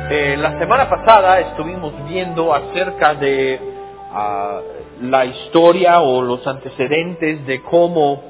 La semana pasada estuvimos viendo acerca de la historia o los antecedentes de cómo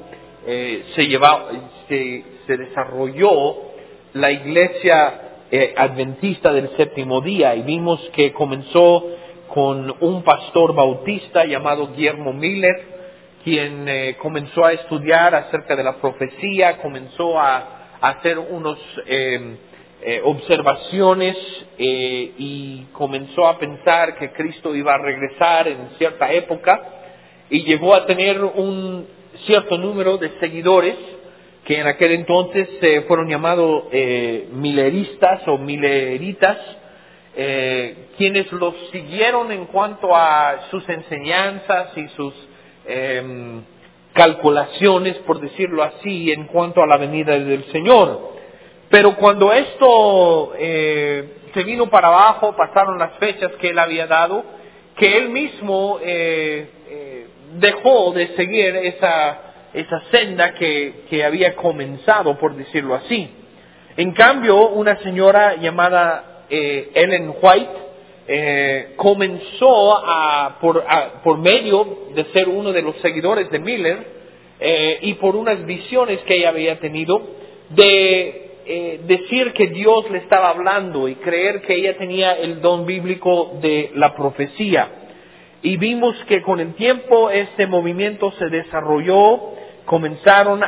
se desarrolló la iglesia adventista del séptimo día, y vimos que comenzó con un pastor bautista llamado Guillermo Miller, quien comenzó a estudiar acerca de la profecía, comenzó a hacer unos observaciones y comenzó a pensar que Cristo iba a regresar en cierta época, y llegó a tener un cierto número de seguidores que en aquel entonces fueron llamados mileristas o mileritas, quienes los siguieron en cuanto a sus enseñanzas y sus calculaciones, por decirlo así, en cuanto a la venida del Señor. Pero cuando esto se vino para abajo, pasaron las fechas que él había dado, que él mismo dejó de seguir esa senda que había comenzado, por decirlo así. En cambio, una señora llamada Ellen White comenzó por medio de ser uno de los seguidores de Miller y por unas visiones que ella había tenido, de decir que Dios le estaba hablando y creer que ella tenía el don bíblico de la profecía. Y vimos que con el tiempo este movimiento se desarrolló, comenzaron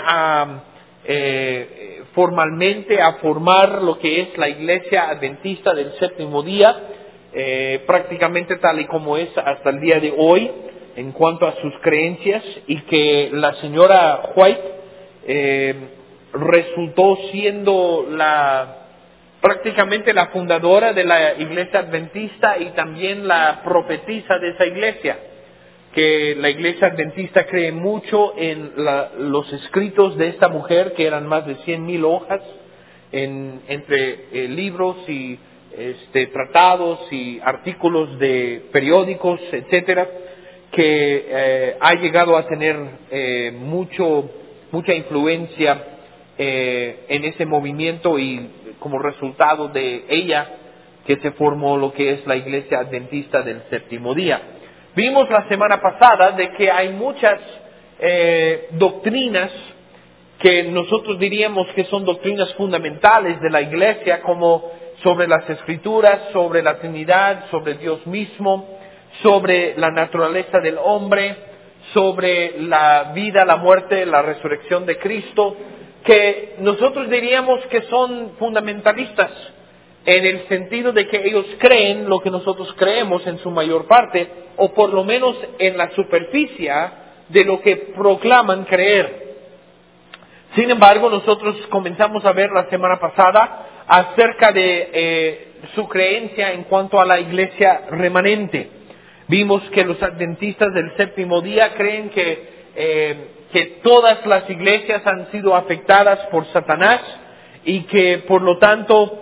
formalmente a formar lo que es la iglesia adventista del séptimo día, prácticamente tal y como es hasta el día de hoy en cuanto a sus creencias, y que la señora White resultó siendo prácticamente la fundadora de la iglesia adventista y también la profetisa de esa iglesia, que la iglesia adventista cree mucho en los escritos de esta mujer, que eran más de 100,000 hojas entre libros y tratados y artículos de periódicos, etcétera, que ha llegado a tener mucha influencia en ese movimiento, y como resultado de ella que se formó lo que es la iglesia adventista del séptimo día. Vimos la semana pasada de que hay muchas doctrinas que nosotros diríamos que son doctrinas fundamentales de la iglesia, como sobre las escrituras, sobre la Trinidad, sobre Dios mismo, sobre la naturaleza del hombre, sobre la vida, la muerte, la resurrección de Cristo, que nosotros diríamos que son fundamentalistas, en el sentido de que ellos creen lo que nosotros creemos en su mayor parte, o por lo menos en la superficie de lo que proclaman creer. Sin embargo, nosotros comenzamos a ver la semana pasada acerca de su creencia en cuanto a la iglesia remanente. Vimos que los adventistas del séptimo día creen que todas las iglesias han sido afectadas por Satanás, y que por lo tanto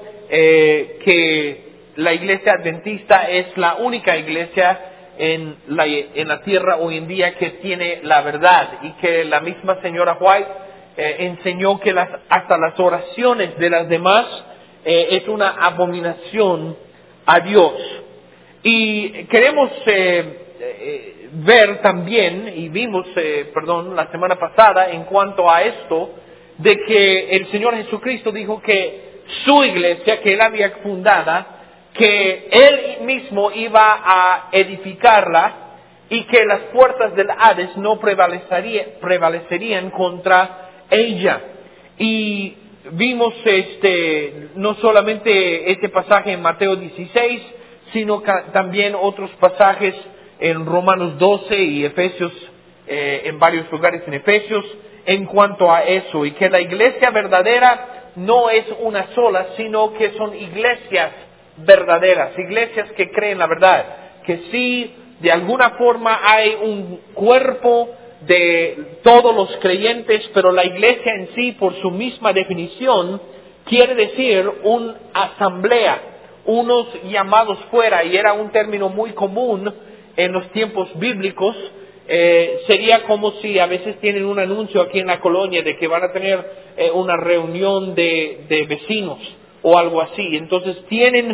que la iglesia adventista es la única iglesia en la tierra hoy en día que tiene la verdad, y que la misma señora White enseñó que hasta las oraciones de las demás es una abominación a Dios. Y queremos ver también, y vimos, la semana pasada, en cuanto a esto, de que el Señor Jesucristo dijo que su iglesia, que Él había fundada, que Él mismo iba a edificarla, y que las puertas del Hades no prevalecerían contra ella. Y vimos no solamente este pasaje en Mateo 16, sino también otros pasajes en Romanos 12 y Efesios, en varios lugares en Efesios, en cuanto a eso, y que la iglesia verdadera no es una sola, sino que son iglesias verdaderas, iglesias que creen la verdad, que sí, de alguna forma hay un cuerpo de todos los creyentes, pero la iglesia en sí, por su misma definición, quiere decir una asamblea, unos llamados fuera, y era un término muy común en los tiempos bíblicos. Sería como si a veces tienen un anuncio aquí en la colonia de que van a tener una reunión de vecinos, o algo así. Entonces tienen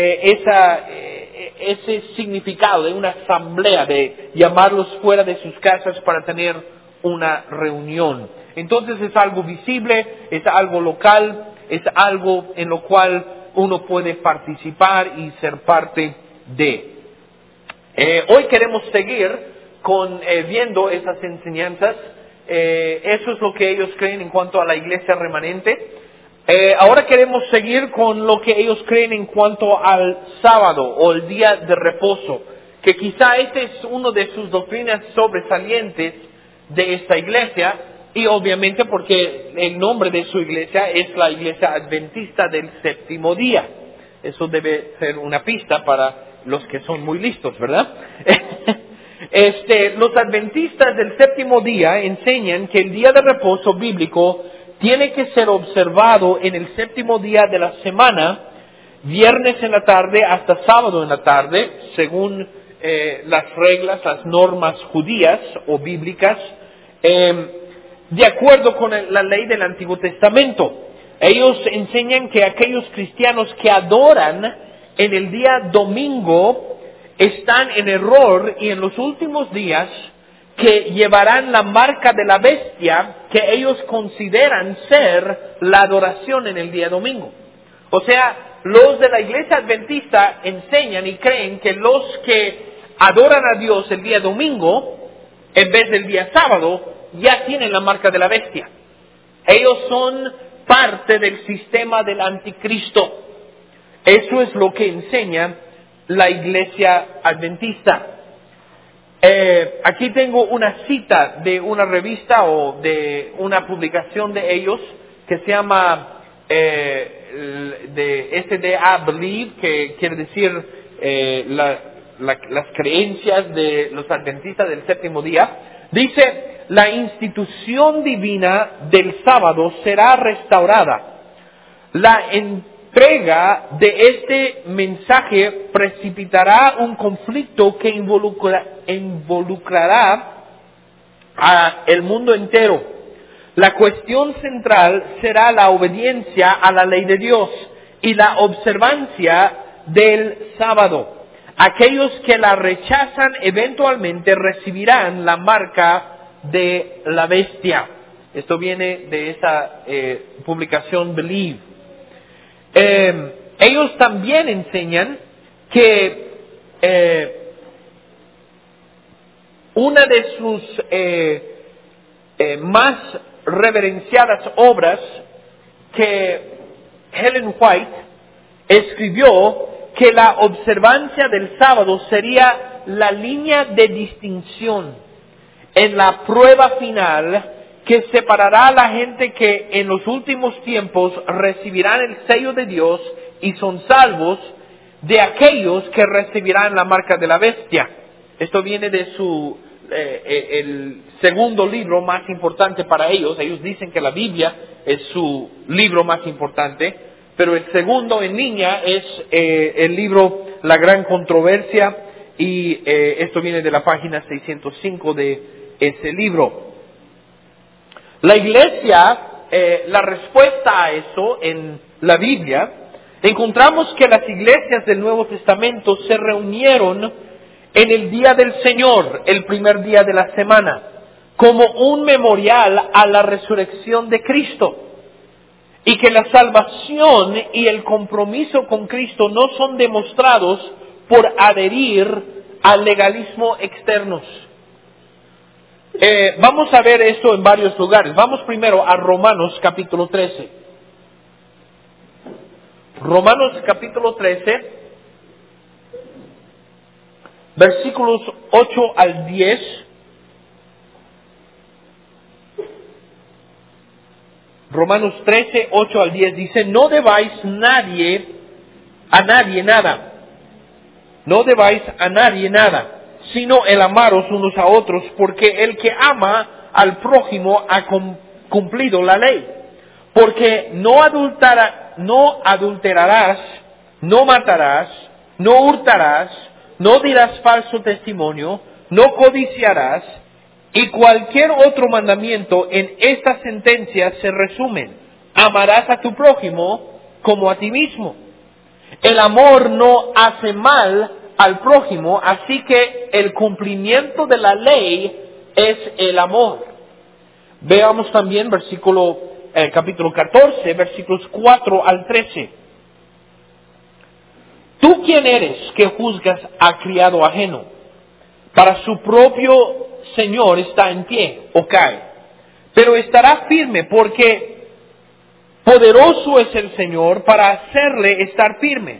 ese significado de una asamblea, de llamarlos fuera de sus casas para tener una reunión. Entonces es algo visible, es algo local, es algo en lo cual uno puede participar y ser parte de. Hoy queremos seguir viendo esas enseñanzas. Eso es lo que ellos creen en cuanto a la iglesia remanente. Ahora queremos seguir con lo que ellos creen en cuanto al sábado o el día de reposo, que quizá este es uno de sus doctrinas sobresalientes de esta iglesia, y obviamente porque el nombre de su iglesia es la Iglesia Adventista del Séptimo Día. Eso debe ser una pista para los que son muy listos, ¿verdad? Los adventistas del séptimo día enseñan que el día de reposo bíblico tiene que ser observado en el séptimo día de la semana, viernes en la tarde hasta sábado en la tarde, según las reglas, las normas judías o bíblicas, de acuerdo con la ley del Antiguo Testamento. Ellos enseñan que aquellos cristianos que adoran en el día domingo están en error y en los últimos días que llevarán la marca de la bestia que ellos consideran ser la adoración en el día domingo. O sea, los de la iglesia adventista enseñan y creen que los que adoran a Dios el día domingo, en vez del día sábado, ya tienen la marca de la bestia. Ellos son parte del sistema del anticristo. Eso es lo que enseña la iglesia adventista. Aquí tengo una cita de una revista o de una publicación de ellos que se llama de SDA Believe, que quiere decir las creencias de los adventistas del séptimo día. Dice: la institución divina del sábado será restaurada. La entrega de este mensaje precipitará un conflicto que involucrará a el mundo entero. La cuestión central será la obediencia a la ley de Dios y la observancia del sábado. Aquellos que la rechazan eventualmente recibirán la marca de la bestia. Esto viene de esa publicación Believe. Ellos también enseñan que una de sus más reverenciadas obras que Ellen White escribió, que la observancia del sábado sería la línea de distinción en la prueba final que separará a la gente que en los últimos tiempos recibirán el sello de Dios y son salvos de aquellos que recibirán la marca de la bestia. Esto viene de el segundo libro más importante para ellos. Ellos dicen que la Biblia es su libro más importante, pero el segundo en línea es el libro La Gran Controversia, y esto viene de la página 605 de ese libro. La iglesia, la respuesta a eso en la Biblia, encontramos que las iglesias del Nuevo Testamento se reunieron en el día del Señor, el primer día de la semana, como un memorial a la resurrección de Cristo, y que la salvación y el compromiso con Cristo no son demostrados por adherir al legalismo externos. Vamos a ver esto en varios lugares. Vamos primero a Romanos capítulo 13. Romanos capítulo 13, versículos 8 al 10. Romanos 13, 8 al 10 dice: no debáis a nadie nada. No debáis a nadie nada, sino el amaros unos a otros, porque el que ama al prójimo ha cumplido la ley. Porque no adulterarás, no matarás, no hurtarás, no dirás falso testimonio, no codiciarás, y cualquier otro mandamiento en esta sentencia se resumen: amarás a tu prójimo como a ti mismo. El amor no hace mal al prójimo, así que el cumplimiento de la ley es el amor. Veamos también capítulo 14, versículos 4 al 13. ¿Tú quién eres que juzgas a criado ajeno? Para su propio Señor está en pie o cae, pero estará firme porque poderoso es el Señor para hacerle estar firme.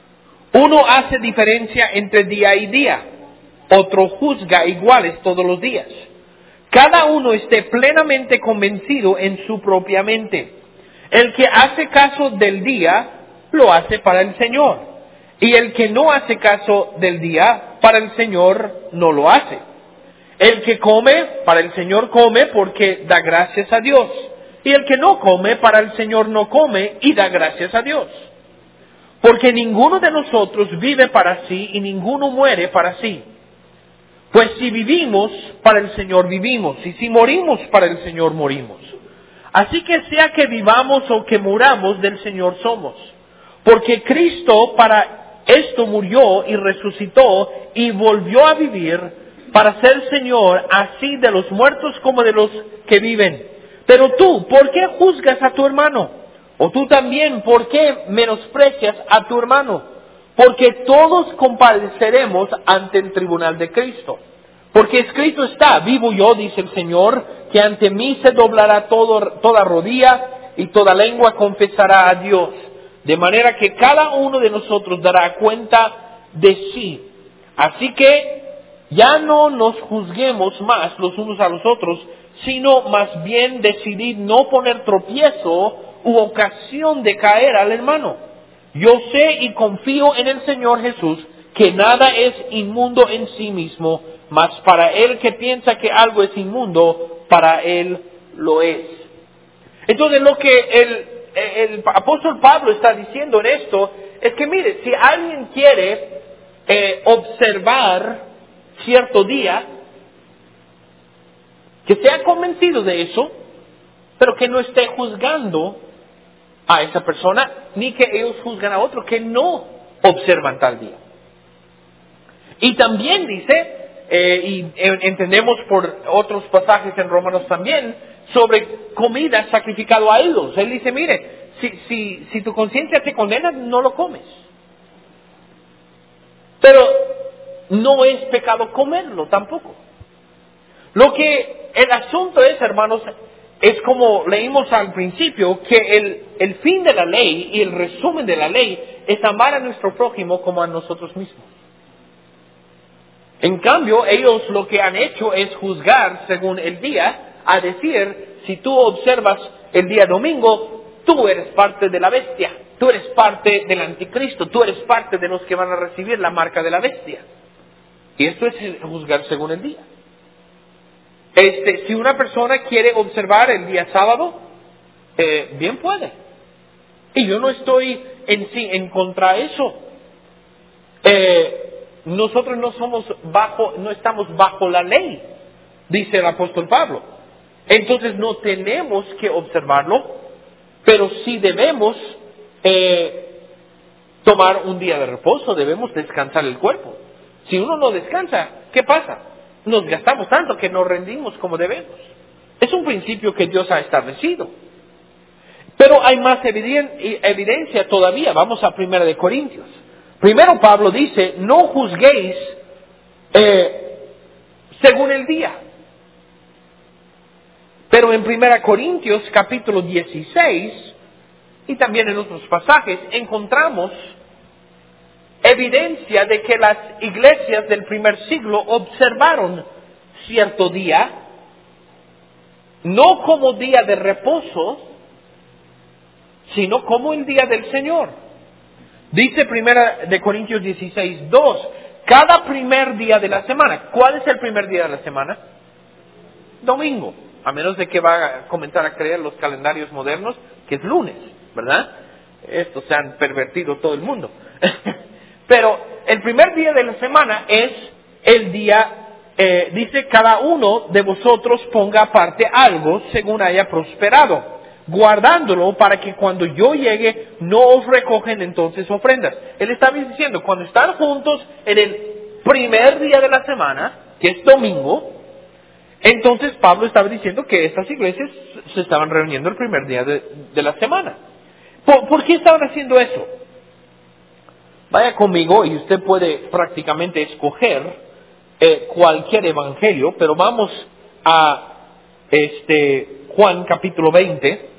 Uno hace diferencia entre día y día, otro juzga iguales todos los días. Cada uno esté plenamente convencido en su propia mente. El que hace caso del día, lo hace para el Señor. Y el que no hace caso del día, para el Señor no lo hace. El que come, para el Señor come porque da gracias a Dios. Y el que no come, para el Señor no come y da gracias a Dios. Porque ninguno de nosotros vive para sí y ninguno muere para sí. Pues si vivimos, para el Señor vivimos, y si morimos, para el Señor morimos. Así que sea que vivamos o que muramos, del Señor somos. Porque Cristo para esto murió y resucitó y volvió a vivir para ser Señor así de los muertos como de los que viven. Pero tú, ¿por qué juzgas a tu hermano? O tú también, ¿por qué menosprecias a tu hermano? Porque todos compareceremos ante el tribunal de Cristo. Porque escrito está, vivo yo, dice el Señor, que ante mí se doblará toda rodilla y toda lengua confesará a Dios. De manera que cada uno de nosotros dará cuenta de sí. Así que ya no nos juzguemos más los unos a los otros, sino más bien decidir no poner tropiezo u ocasión de caer al hermano. Yo sé y confío en el Señor Jesús que nada es inmundo en sí mismo, mas para el que piensa que algo es inmundo, para él lo es. Entonces lo que el apóstol Pablo está diciendo en esto es que mire, si alguien quiere observar cierto día, que sea convencido de eso, pero que no esté juzgando a esa persona, ni que ellos juzgan a otro que no observan tal día. Y también dice, y entendemos por otros pasajes en Romanos también, sobre comida sacrificado a ídolos. Él dice, mire, si tu conciencia te condena, no lo comes. Pero no es pecado comerlo tampoco. Lo que el asunto es, hermanos, es como leímos al principio, que el fin de la ley y el resumen de la ley es amar a nuestro prójimo como a nosotros mismos. En cambio, ellos lo que han hecho es juzgar según el día, a decir, si tú observas el día domingo, tú eres parte de la bestia, tú eres parte del anticristo, tú eres parte de los que van a recibir la marca de la bestia. Y esto es juzgar según el día. Si una persona quiere observar el día sábado, bien puede. Y yo no estoy en contra de eso. Nosotros no estamos bajo la ley, dice el apóstol Pablo. Entonces no tenemos que observarlo, pero sí debemos tomar un día de reposo, debemos descansar el cuerpo. Si uno no descansa, ¿qué pasa? Nos gastamos tanto que no rendimos como debemos. Es un principio que Dios ha establecido. Pero hay más evidencia todavía. Vamos a 1 Corintios. Primero Pablo dice, no juzguéis según el día. Pero en 1 Corintios capítulo 16 y también en otros pasajes encontramos evidencia de que las iglesias del primer siglo observaron cierto día, no como día de reposo, sino como el día del Señor. Dice 1 Corintios 16:2, cada primer día de la semana. ¿Cuál es el primer día de la semana? Domingo, a menos de que va a comenzar a creer los calendarios modernos, que es lunes, ¿verdad? Estos se han pervertido todo el mundo. Pero el primer día de la semana es el día, dice, cada uno de vosotros ponga aparte algo según haya prosperado, guardándolo para que cuando yo llegue no os recogen entonces ofrendas. Él está diciendo, cuando están juntos en el primer día de la semana, que es domingo, entonces Pablo estaba diciendo que estas iglesias se estaban reuniendo el primer día de la semana. ¿Por qué estaban haciendo eso? Vaya conmigo y usted puede prácticamente escoger cualquier evangelio, pero vamos a Juan capítulo 20.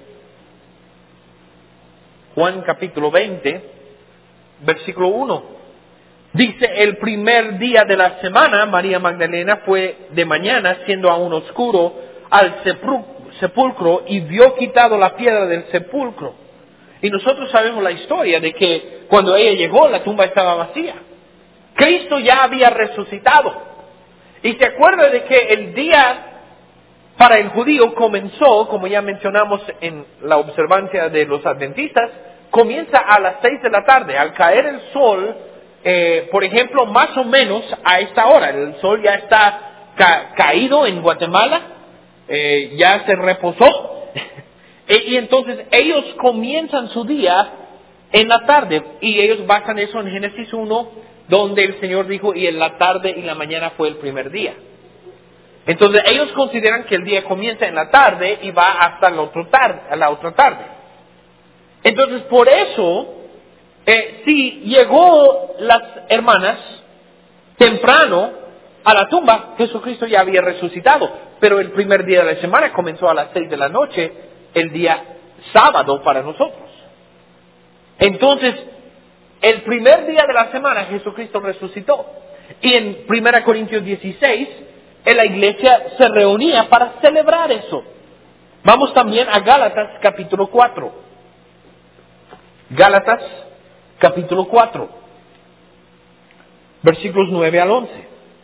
Juan capítulo 20, versículo 1. Dice, el primer día de la semana, María Magdalena fue de mañana, siendo aún oscuro, al sepulcro y vio quitado la piedra del sepulcro. Y nosotros sabemos la historia de que cuando ella llegó, la tumba estaba vacía. Cristo ya había resucitado. Y se acuerda de que el día para el judío comenzó, como ya mencionamos en la observancia de los adventistas, comienza a las 6 de la tarde. Al caer el sol, por ejemplo, más o menos a esta hora, el sol ya está caído en Guatemala, ya se reposó. Y entonces ellos comienzan su día en la tarde, y ellos basan eso en Génesis 1, donde el Señor dijo, y en la tarde y la mañana fue el primer día. Entonces ellos consideran que el día comienza en la tarde y va hasta la otra tarde. Entonces por eso, si llegó las hermanas temprano a la tumba, Jesucristo ya había resucitado, pero el primer día de la semana comenzó a las 6 de la noche, el día sábado para nosotros. Entonces, el primer día de la semana Jesucristo resucitó. Y en 1 Corintios 16, en la iglesia se reunía para celebrar eso. Vamos también a Gálatas capítulo 4. Gálatas capítulo 4, versículos 9 al 11.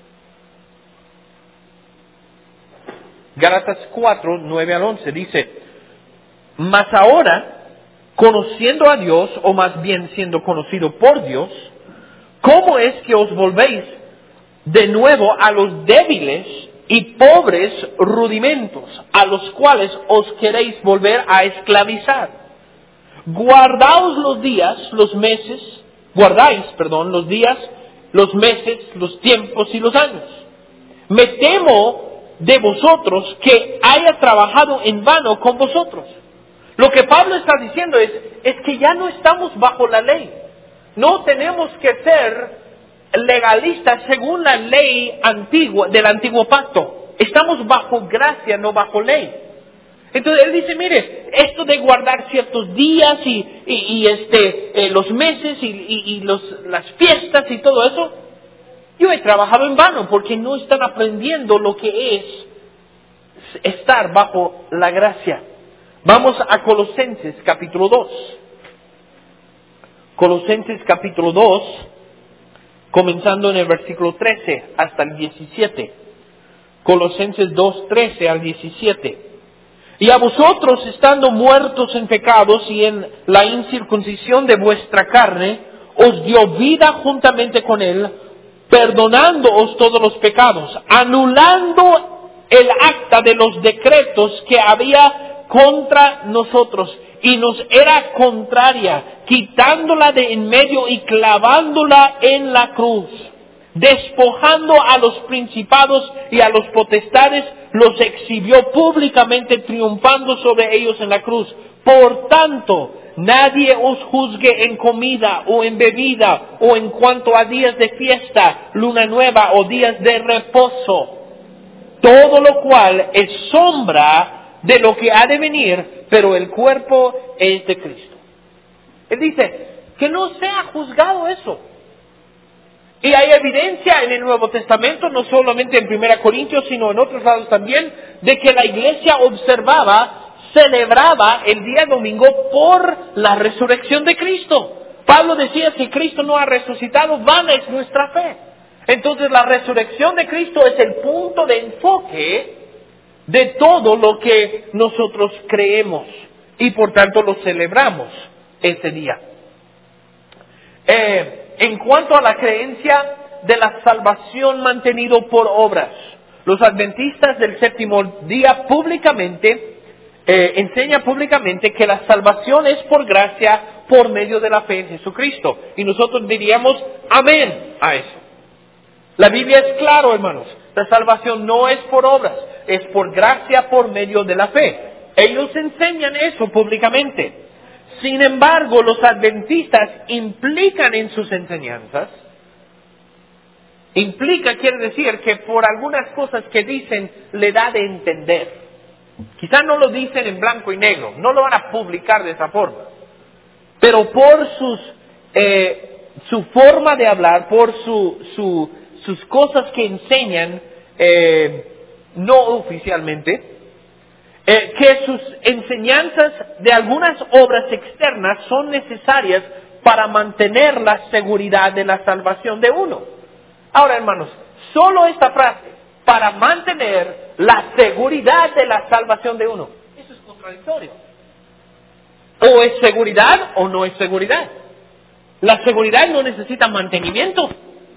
Gálatas 4, 9 al 11 dice, mas ahora, conociendo a Dios, o más bien siendo conocido por Dios, ¿cómo es que os volvéis de nuevo a los débiles y pobres rudimentos, a los cuales os queréis volver a esclavizar? Guardáis los días, los meses, los tiempos y los años. Me temo de vosotros que haya trabajado en vano con vosotros. Lo que Pablo está diciendo es que ya no estamos bajo la ley. No tenemos que ser legalistas según la ley antigua, del antiguo pacto. Estamos bajo gracia, no bajo ley. Entonces él dice, mire, esto de guardar ciertos días los meses y las fiestas y todo eso, yo he trabajado en vano porque no están aprendiendo lo que es estar bajo la gracia. Vamos a Colosenses capítulo 2. Colosenses capítulo 2, comenzando en el versículo 13 hasta el 17. Colosenses 2, 13 al 17. Y a vosotros, estando muertos en pecados y en la incircuncisión de vuestra carne, os dio vida juntamente con él, perdonándoos todos los pecados, anulando el acta de los decretos que había contra nosotros y nos era contraria, quitándola de en medio y clavándola en la cruz, despojando a los principados y a los potestades, los exhibió públicamente, triunfando sobre ellos en la cruz. Por tanto, nadie os juzgue en comida o en bebida o en cuanto a días de fiesta, luna nueva o días de reposo, todo lo cual es sombra de lo que ha de venir, pero el cuerpo es de Cristo. Él dice que no sea juzgado eso. Y hay evidencia en el Nuevo Testamento, no solamente en 1 Corintios, sino en otros lados también, de que la iglesia celebraba el día domingo por la resurrección de Cristo. Pablo decía, si Cristo no ha resucitado, vana es nuestra fe. Entonces la resurrección de Cristo es el punto de enfoque de todo lo que nosotros creemos y por tanto lo celebramos ese día. En cuanto a la creencia de la salvación mantenido por obras, los adventistas del séptimo día públicamente enseña públicamente que la salvación es por gracia por medio de la fe en Jesucristo. Y nosotros diríamos amén a eso. La Biblia es claro, hermanos. La salvación no es por obras, es por gracia por medio de la fe. Ellos enseñan eso públicamente. Sin embargo, los adventistas implican en sus enseñanzas, quiere decir que por algunas cosas que dicen le da de entender. Quizás no lo dicen en blanco y negro, no lo van a publicar de esa forma. Pero por su forma de hablar, por sus cosas que enseñan, no oficialmente, que sus enseñanzas de algunas obras externas son necesarias para mantener la seguridad de la salvación de uno. Ahora, hermanos, solo esta frase, para mantener la seguridad de la salvación de uno, eso es contradictorio. O es seguridad o no es seguridad. La seguridad no necesita mantenimiento.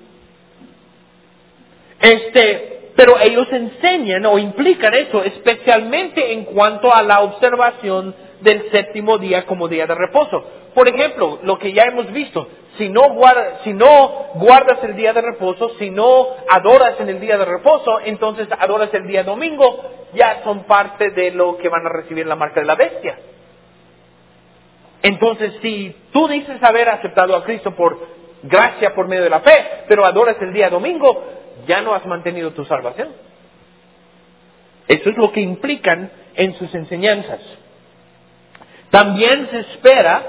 Pero ellos enseñan o implican eso, especialmente en cuanto a la observación del séptimo día como día de reposo. Por ejemplo, lo que ya hemos visto, si no guardas el día de reposo, si no adoras en el día de reposo, entonces adoras el día domingo, ya son parte de lo que van a recibir la marca de la bestia. Entonces, si tú dices haber aceptado a Cristo por gracia por medio de la fe, pero adoras el día domingo, ya no has mantenido tu salvación. Eso es lo que implican en sus enseñanzas. También se espera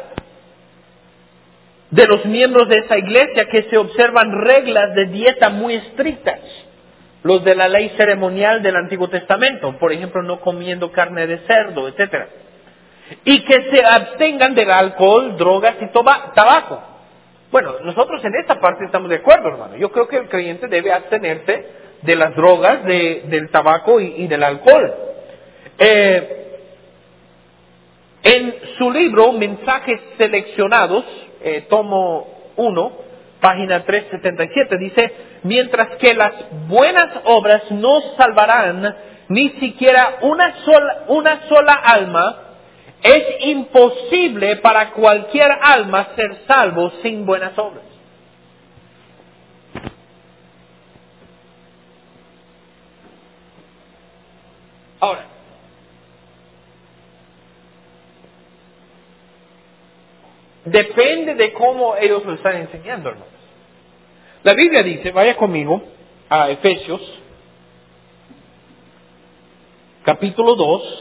de los miembros de esa iglesia que se observan reglas de dieta muy estrictas, los de la ley ceremonial del Antiguo Testamento, por ejemplo, no comiendo carne de cerdo, etcétera, y que se abstengan del alcohol, drogas y tabaco. Bueno, nosotros en esta parte estamos de acuerdo, hermano. Yo creo que el creyente debe abstenerse de las drogas, del tabaco y del alcohol. En su libro, Mensajes Seleccionados, tomo 1, página 377, dice, mientras que las buenas obras no salvarán ni siquiera una sola alma, es imposible para cualquier alma ser salvo sin buenas obras. Ahora, depende de cómo ellos lo están enseñando, hermanos. La Biblia dice, vaya conmigo a Efesios, capítulo 2,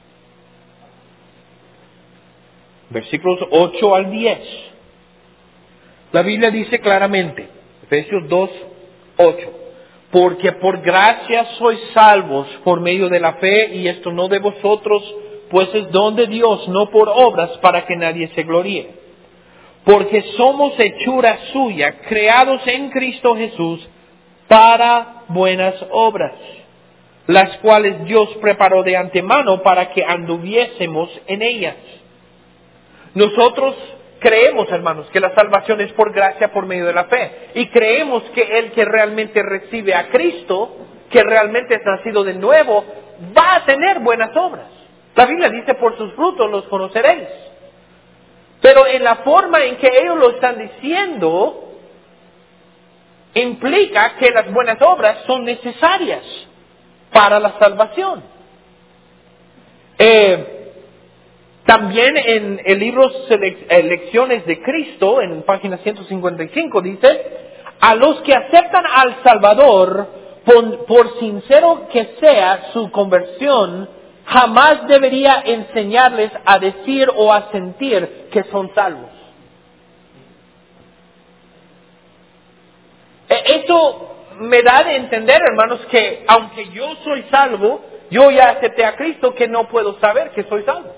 versículos 8 al 10. La Biblia dice claramente, Efesios 2, 8, porque por gracia sois salvos por medio de la fe, y esto no de vosotros, pues es don de Dios, no por obras, para que nadie se gloríe. Porque somos hechura suya, creados en Cristo Jesús, para buenas obras, las cuales Dios preparó de antemano para que anduviésemos en ellas. Nosotros creemos, hermanos, que la salvación es por gracia por medio de la fe. Y creemos que el que realmente recibe a Cristo, que realmente es nacido de nuevo, va a tener buenas obras. La Biblia dice, por sus frutos los conoceréis. Pero en la forma en que ellos lo están diciendo, implica que las buenas obras son necesarias para la salvación. También en el libro Lecciones de Cristo, en página 155, dice, a los que aceptan al Salvador, por sincero que sea su conversión, jamás debería enseñarles a decir o a sentir que son salvos. Esto me da de entender, hermanos, que aunque yo soy salvo, yo ya acepté a Cristo, que no puedo saber que soy salvo.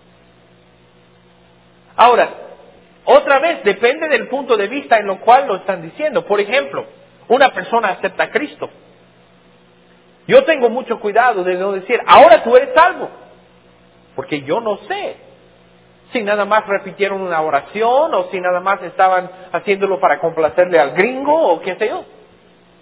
Ahora, otra vez, depende del punto de vista en lo cual lo están diciendo. Por ejemplo, una persona acepta a Cristo. Yo tengo mucho cuidado de no decir, ahora tú eres salvo. Porque yo no sé si nada más repitieron una oración o si nada más estaban haciéndolo para complacerle al gringo o qué sé yo.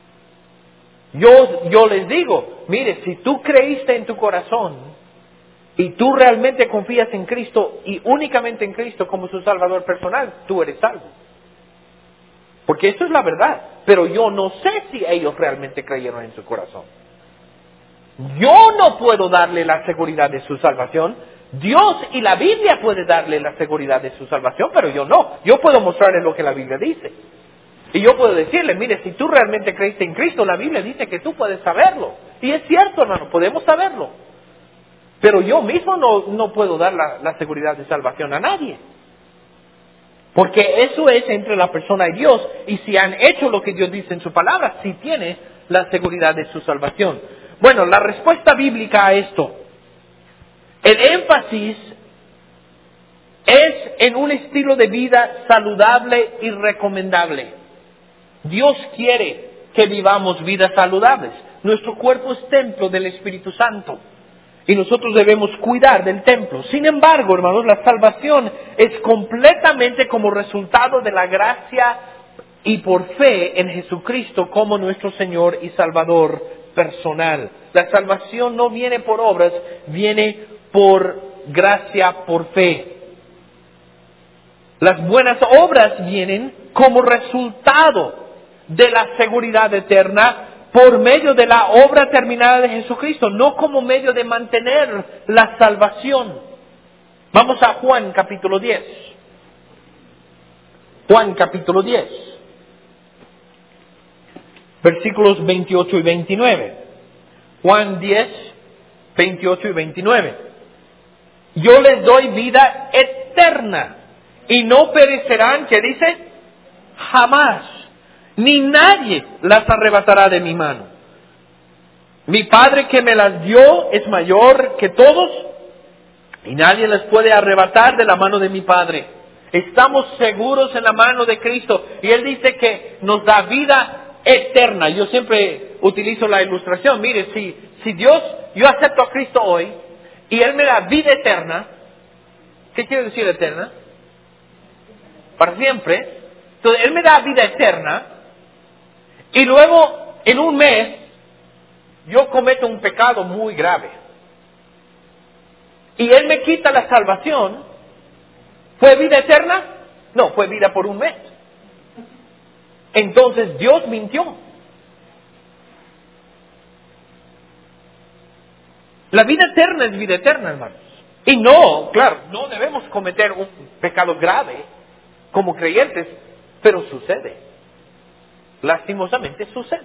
Yo les digo, mire, si tú creíste en tu corazón y tú realmente confías en Cristo y únicamente en Cristo como su Salvador personal, tú eres salvo. Porque eso es la verdad. Pero yo no sé si ellos realmente creyeron en su corazón. Yo no puedo darle la seguridad de su salvación. Dios y la Biblia puede darle la seguridad de su salvación, pero yo no. Yo puedo mostrarle lo que la Biblia dice. Y yo puedo decirle, mire, si tú realmente creíste en Cristo, la Biblia dice que tú puedes saberlo. Y es cierto, hermano, podemos saberlo. Pero yo mismo no puedo dar la seguridad de salvación a nadie. Porque eso es entre la persona y Dios. Y si han hecho lo que Dios dice en su palabra, sí tiene la seguridad de su salvación. Bueno, la respuesta bíblica a esto. El énfasis es en un estilo de vida saludable y recomendable. Dios quiere que vivamos vidas saludables. Nuestro cuerpo es templo del Espíritu Santo. Y nosotros debemos cuidar del templo. Sin embargo, hermanos, la salvación es completamente como resultado de la gracia y por fe en Jesucristo como nuestro Señor y Salvador personal. La salvación no viene por obras, viene por gracia, por fe. Las buenas obras vienen como resultado de la seguridad eterna por medio de la obra terminada de Jesucristo, no como medio de mantener la salvación. Vamos a Juan capítulo 10. Juan capítulo 10. Versículos 28 y 29. Juan 10, 28 y 29. Yo les doy vida eterna y no perecerán, ¿qué dice? Jamás. Ni nadie las arrebatará de mi mano. Mi Padre que me las dio es mayor que todos y nadie las puede arrebatar de la mano de mi Padre. Estamos seguros en la mano de Cristo y Él dice que nos da vida eterna. Yo siempre utilizo la ilustración. Mire, si Dios, yo acepto a Cristo hoy y Él me da vida eterna, ¿qué quiere decir eterna? Para siempre. Entonces Él me da vida eterna y luego en un mes yo cometo un pecado muy grave y Él me quita la salvación. ¿Fue vida eterna? No, fue vida por un mes. Entonces Dios mintió. La vida eterna es vida eterna, hermanos. Y no, claro, no debemos cometer un pecado grave como creyentes, pero sucede. Lastimosamente sucede.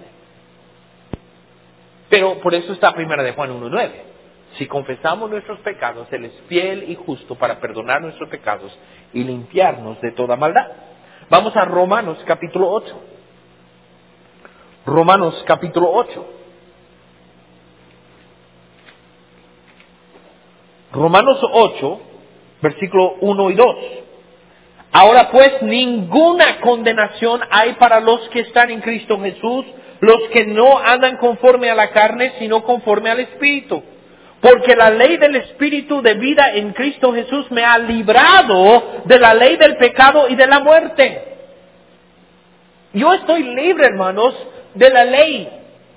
Pero por eso está primera de Juan 1:9. Si confesamos nuestros pecados, Él es fiel y justo para perdonar nuestros pecados y limpiarnos de toda maldad. Vamos a Romanos capítulo 8. Romanos capítulo 8. Romanos 8, versículo 1 y 2. Ahora pues ninguna condenación hay para los que están en Cristo Jesús, los que no andan conforme a la carne, sino conforme al Espíritu. Porque la ley del Espíritu de vida en Cristo Jesús me ha librado de la ley del pecado y de la muerte. Yo estoy libre, hermanos, de la ley.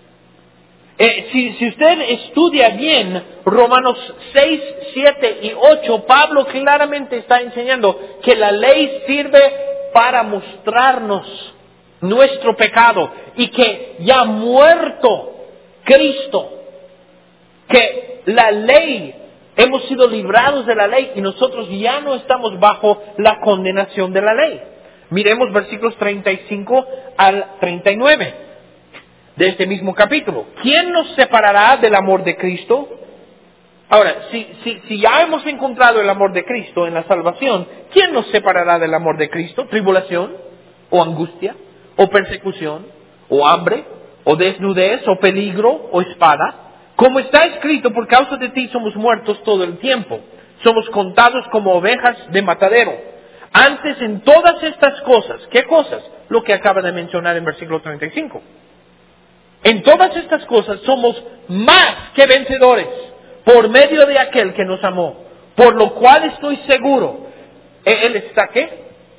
Si usted estudia bien Romanos 6, 7 y 8, Pablo claramente está enseñando que la ley sirve para mostrarnos nuestro pecado y que ya muerto Cristo, que la ley, hemos sido librados de la ley y nosotros ya no estamos bajo la condenación de la ley. Miremos versículos 35 al 39. De este mismo capítulo. ¿Quién nos separará del amor de Cristo? Ahora, si ya hemos encontrado el amor de Cristo en la salvación, ¿quién nos separará del amor de Cristo? ¿Tribulación? ¿O angustia? ¿O persecución? ¿O hambre? ¿O desnudez? ¿O peligro? ¿O espada? Como está escrito, por causa de ti somos muertos todo el tiempo. Somos contados como ovejas de matadero. Antes en todas estas cosas, ¿qué cosas? Lo que acaba de mencionar en versículo 35. En todas estas cosas somos más que vencedores por medio de aquel que nos amó. Por lo cual estoy seguro. ¿Él está qué?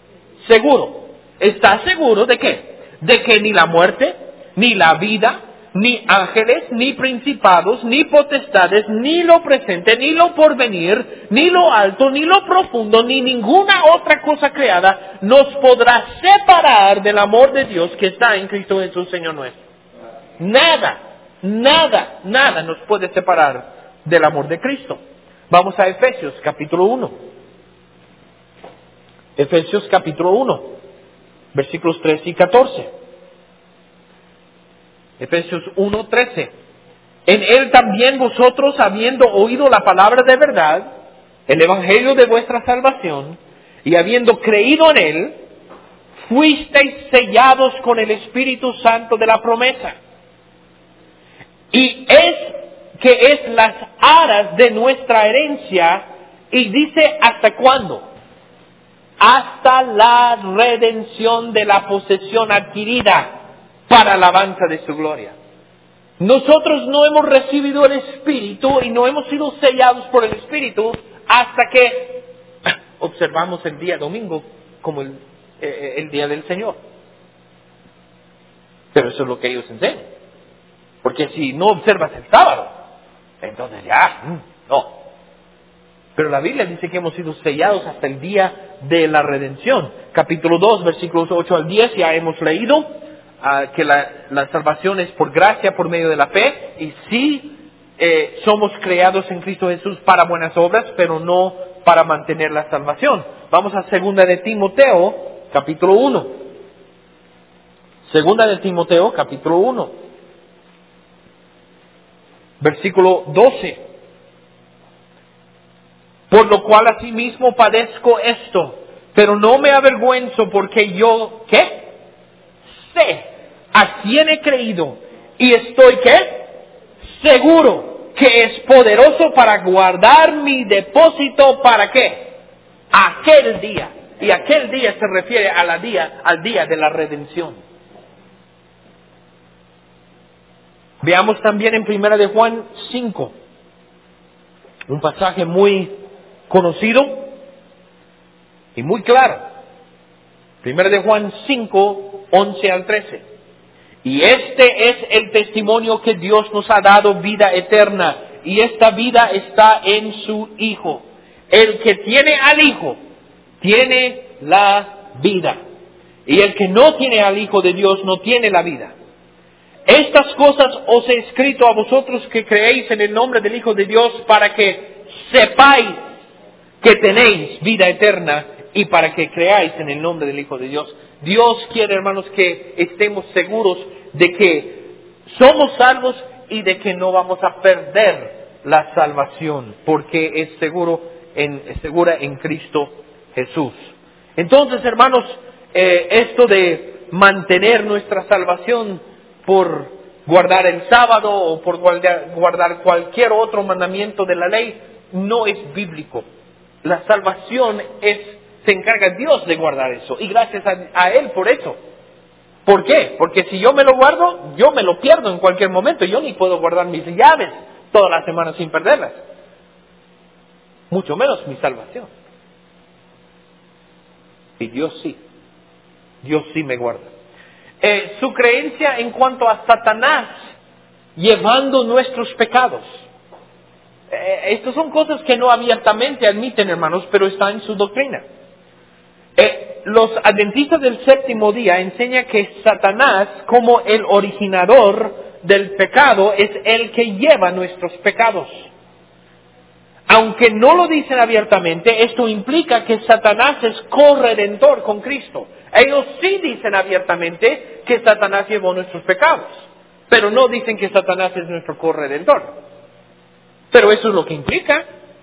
Seguro. ¿Está seguro de qué? De que ni la muerte, ni la vida, ni ángeles, ni principados, ni potestades, ni lo presente, ni lo porvenir, ni lo alto, ni lo profundo, ni ninguna otra cosa creada nos podrá separar del amor de Dios que está en Cristo Jesús, Señor nuestro. Nada nos puede separar del amor de Cristo. Vamos a Efesios capítulo 1. Efesios capítulo 1, versículos 13 y 14. Efesios 1:13. En él también vosotros, habiendo oído la palabra de verdad, el evangelio de vuestra salvación, y habiendo creído en él, fuisteis sellados con el Espíritu Santo de la promesa. Y es las aras de nuestra herencia, y dice ¿hasta cuándo? Hasta la redención de la posesión adquirida para alabanza de su gloria. Nosotros no hemos recibido el Espíritu y no hemos sido sellados por el Espíritu hasta que observamos el día domingo como el día del Señor. Pero eso es lo que ellos enseñan. Porque si no observas el sábado, entonces ya, no. Pero la Biblia dice que hemos sido sellados hasta el día de la redención. Capítulo 2, versículos 8 al 10, ya hemos leído que la salvación es por gracia, por medio de la fe, y sí somos creados en Cristo Jesús para buenas obras, pero no para mantener la salvación. Vamos a segunda de Timoteo, capítulo 1. Segunda de Timoteo, capítulo 1. Versículo 12. Por lo cual asimismo padezco esto, pero no me avergüenzo porque yo, ¿qué? Sé a quién he creído y estoy, ¿qué? Seguro que es poderoso para guardar mi depósito, ¿para qué? Aquel día. Y aquel día se refiere al día de la redención. Veamos también en Primera de Juan 5, un pasaje muy conocido y muy claro. Primera de Juan 5, 11 al 13. Y este es el testimonio que Dios nos ha dado, vida eterna, y esta vida está en su Hijo. El que tiene al Hijo, tiene la vida. Y el que no tiene al Hijo de Dios, no tiene la vida. Estas cosas os he escrito a vosotros que creéis en el nombre del Hijo de Dios, para que sepáis que tenéis vida eterna y para que creáis en el nombre del Hijo de Dios. Dios quiere, hermanos, que estemos seguros de que somos salvos y de que no vamos a perder la salvación, porque es segura en Cristo Jesús. Entonces, hermanos, esto de mantener nuestra salvación por guardar el sábado o por guardar cualquier otro mandamiento de la ley no es bíblico. La salvación se encarga Dios de guardar eso, y gracias a Él por eso. ¿Por qué? Porque si yo me lo guardo, yo me lo pierdo en cualquier momento. Yo ni puedo guardar mis llaves toda la semana sin perderlas. Mucho menos mi salvación. Y Dios sí me guarda. Su creencia en cuanto a Satanás llevando nuestros pecados. Estas son cosas que no abiertamente admiten, hermanos, pero está en su doctrina. Los adventistas del séptimo día enseñan que Satanás, como el originador del pecado, es el que lleva nuestros pecados. Aunque no lo dicen abiertamente, esto implica que Satanás es corredentor con Cristo. Ellos sí dicen abiertamente que Satanás llevó nuestros pecados, pero no dicen que Satanás es nuestro corredentor. Pero eso es lo que implica.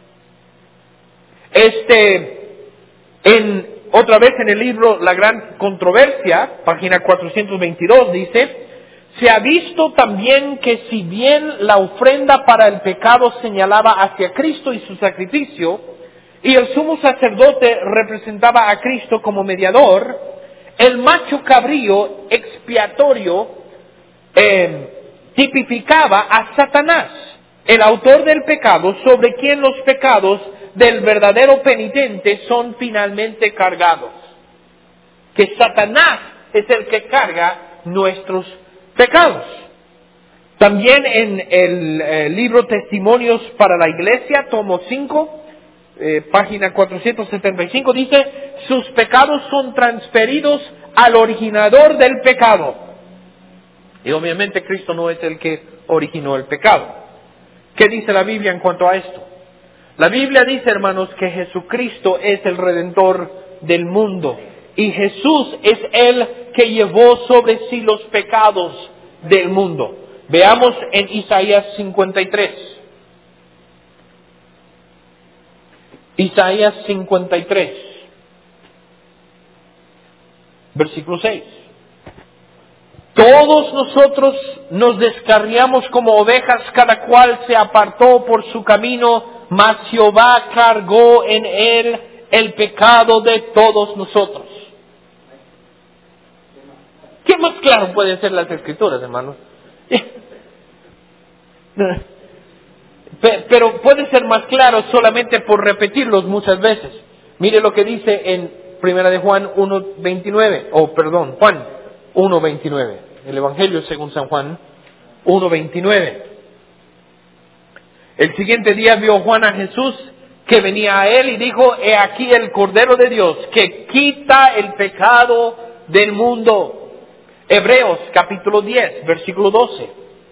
Otra vez en el libro La Gran Controversia, página 422, dice: se ha visto también que si bien la ofrenda para el pecado señalaba hacia Cristo y su sacrificio, y el sumo sacerdote representaba a Cristo como mediador, el macho cabrío expiatorio tipificaba a Satanás, el autor del pecado, sobre quien los pecados del verdadero penitente son finalmente cargados. Que Satanás es el que carga nuestros pecados. También en el libro Testimonios para la Iglesia, tomo 5, página 475, dice, sus pecados son transferidos al originador del pecado. Y obviamente Cristo no es el que originó el pecado. ¿Qué dice la Biblia en cuanto a esto? La Biblia dice, hermanos, que Jesucristo es el Redentor del mundo. Y Jesús es el que llevó sobre sí los pecados del mundo. Veamos en Isaías 53. Isaías 53, versículo 6. Todos nosotros nos descarriamos como ovejas, cada cual se apartó por su camino, mas Jehová cargó en él el pecado de todos nosotros. ¿Qué más claro pueden ser las Escrituras, hermanos? Pero puede ser más claro solamente por repetirlos muchas veces. Mire lo que dice en Primera de Juan 1:29, Juan 1:29, el Evangelio según San Juan 1:29. El siguiente día vio Juan a Jesús que venía a él y dijo, he aquí el Cordero de Dios que quita el pecado del mundo. Hebreos capítulo 10, versículo 12.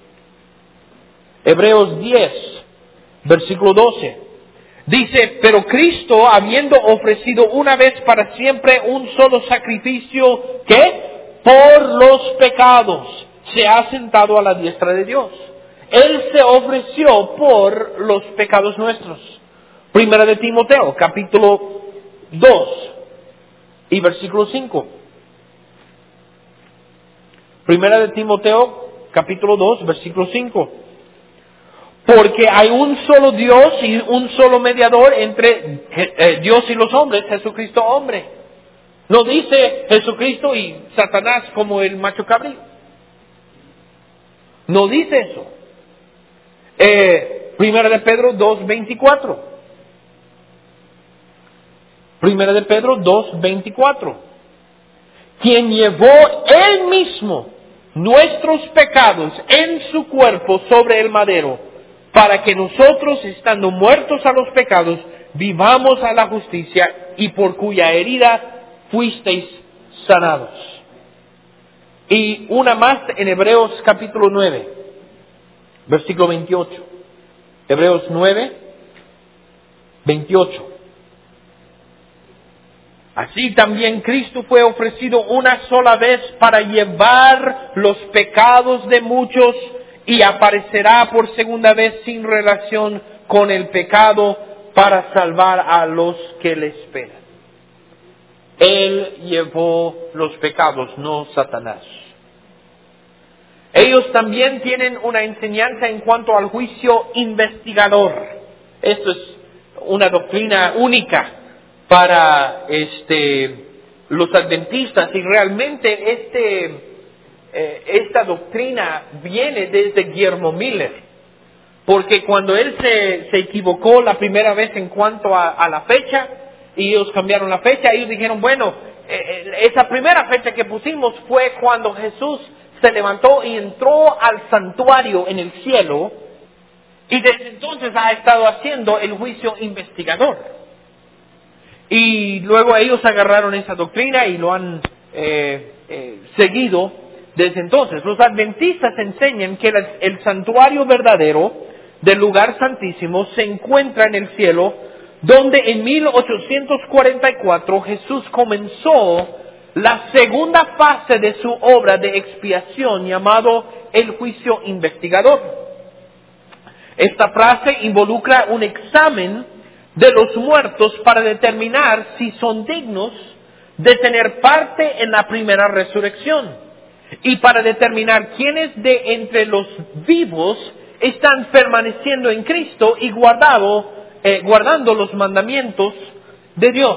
Hebreos 10, versículo 12. Dice, pero Cristo, habiendo ofrecido una vez para siempre un solo sacrificio, ¿qué? Por los pecados, se ha sentado a la diestra de Dios. Él se ofreció por los pecados nuestros. Primera de Timoteo, capítulo 2 y versículo 5. Primera de Timoteo, capítulo 2, versículo 5. Porque hay un solo Dios y un solo mediador entre Dios y los hombres, Jesucristo hombre. No dice Jesucristo y Satanás como el macho cabrío. No dice eso. Primera de Pedro 2:24. Primera de Pedro 2:24. Quien llevó él mismo nuestros pecados en su cuerpo sobre el madero, para que nosotros, estando muertos a los pecados, vivamos a la justicia, y por cuya herida fuisteis sanados. Y una más en Hebreos capítulo 9, versículo 28. Hebreos 9, 28. Así también Cristo fue ofrecido una sola vez para llevar los pecados de muchos, y aparecerá por segunda vez sin relación con el pecado para salvar a los que le esperan. Él llevó los pecados, no Satanás. Ellos también tienen una enseñanza en cuanto al juicio investigador. Esto es una doctrina única para los adventistas, y realmente esta doctrina viene desde Guillermo Miller, porque cuando él se equivocó la primera vez en cuanto a la fecha, y ellos cambiaron la fecha, ellos dijeron, bueno, esa primera fecha que pusimos fue cuando Jesús se levantó y entró al santuario en el cielo, y desde entonces ha estado haciendo el juicio investigador. Y luego ellos agarraron esa doctrina y lo han seguido desde entonces. Los adventistas enseñan que el santuario verdadero del lugar santísimo se encuentra en el cielo, donde en 1844 Jesús comenzó la segunda fase de su obra de expiación, llamado el juicio investigador. Esta frase involucra un examen de los muertos para determinar si son dignos de tener parte en la primera resurrección, y para determinar quiénes de entre los vivos están permaneciendo en Cristo y guardando los mandamientos de Dios.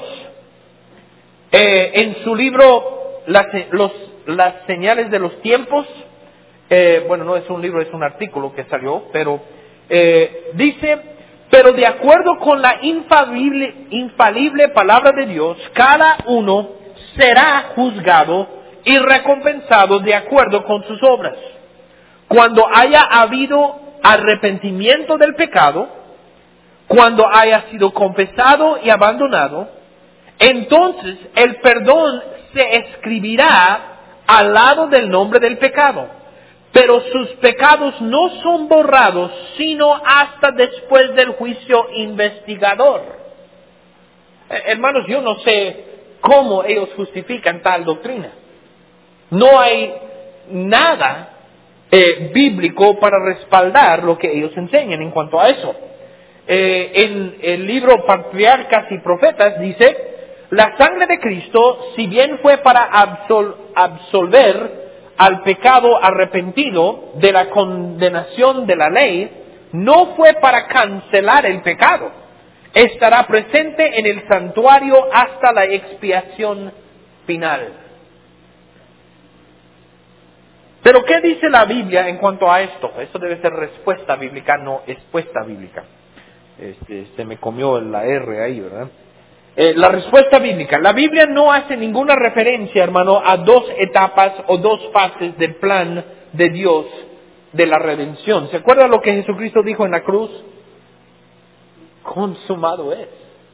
En su libro Las señales de los tiempos, bueno, no es un libro, es un artículo que salió, pero dice, pero de acuerdo con la infalible palabra de Dios, cada uno será juzgado y recompensado de acuerdo con sus obras. cuando haya habido arrepentimiento del pecado, cuando haya sido confesado y abandonado, entonces el perdón se escribirá al lado del nombre del pecado. Pero sus pecados no son borrados sino hasta después del juicio investigador. Hermanos, yo no sé cómo ellos justifican tal doctrina. No hay nada bíblico para respaldar lo que ellos enseñan en cuanto a eso. En el libro Patriarcas y Profetas dice: la sangre de Cristo, si bien fue para absolver al pecado arrepentido de la condenación de la ley, no fue para cancelar el pecado. Estará presente en el santuario hasta la expiación final. Pero ¿qué dice la Biblia en cuanto a esto? Esto debe ser respuesta bíblica, no expuesta bíblica. Se me comió la R ahí, ¿verdad? La respuesta bíblica. La Biblia no hace ninguna referencia, hermano, a dos etapas o dos fases del plan de Dios de la redención. ¿Se acuerda lo que Jesucristo dijo en la cruz? Consumado es.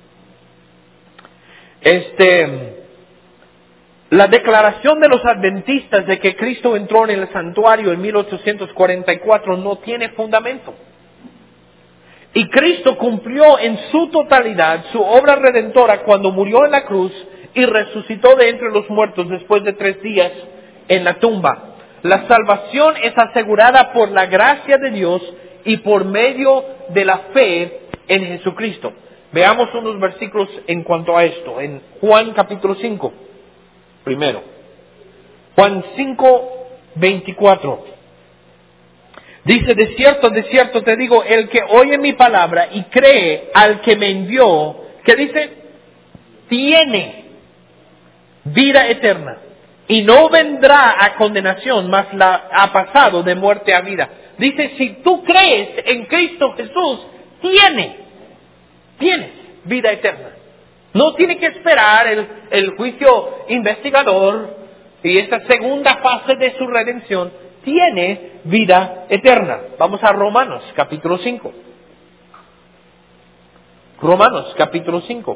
La declaración de los adventistas de que Cristo entró en el santuario en 1844 no tiene fundamento. Y Cristo cumplió en su totalidad su obra redentora cuando murió en la cruz y resucitó de entre los muertos después de 3 días en la tumba. La salvación es asegurada por la gracia de Dios y por medio de la fe en Jesucristo. Veamos unos versículos en cuanto a esto. En Juan capítulo 5, primero. Juan 5, 24. Dice: de cierto te digo, el que oye mi palabra y cree al que me envió, ¿qué dice? Tiene vida eterna y no vendrá a condenación, mas ha pasado de muerte a vida. Dice, si tú crees en Cristo Jesús, tienes vida eterna. No tiene que esperar el juicio investigador y esta segunda fase de su redención. Tiene vida eterna. Vamos a Romanos capítulo 5. Romanos capítulo 5.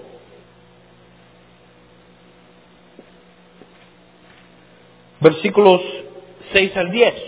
Versículos 6 al 10.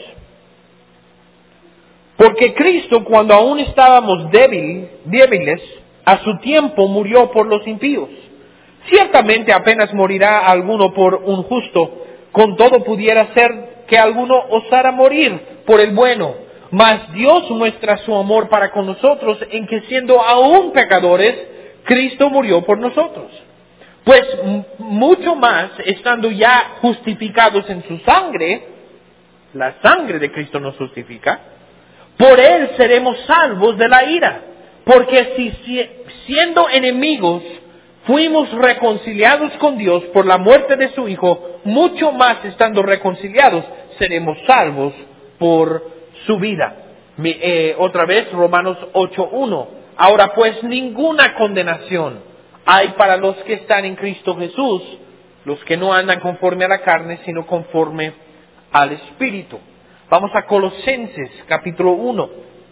Porque Cristo, cuando aún estábamos débiles, a su tiempo murió por los impíos. Ciertamente apenas morirá alguno por un justo, con todo pudiera ser que alguno osara morir por el bueno. Mas Dios muestra su amor para con nosotros en que siendo aún pecadores, Cristo murió por nosotros. Pues mucho más, estando ya justificados en su sangre, la sangre de Cristo nos justifica, por él seremos salvos de la ira. Porque si siendo enemigos fuimos reconciliados con Dios por la muerte de su Hijo, mucho más estando reconciliados seremos salvos por su vida. Otra vez, Romanos 8:1. Ahora pues ninguna condenación hay para los que están en Cristo Jesús, los que no andan conforme a la carne, sino conforme al Espíritu. Vamos a Colosenses capítulo 1.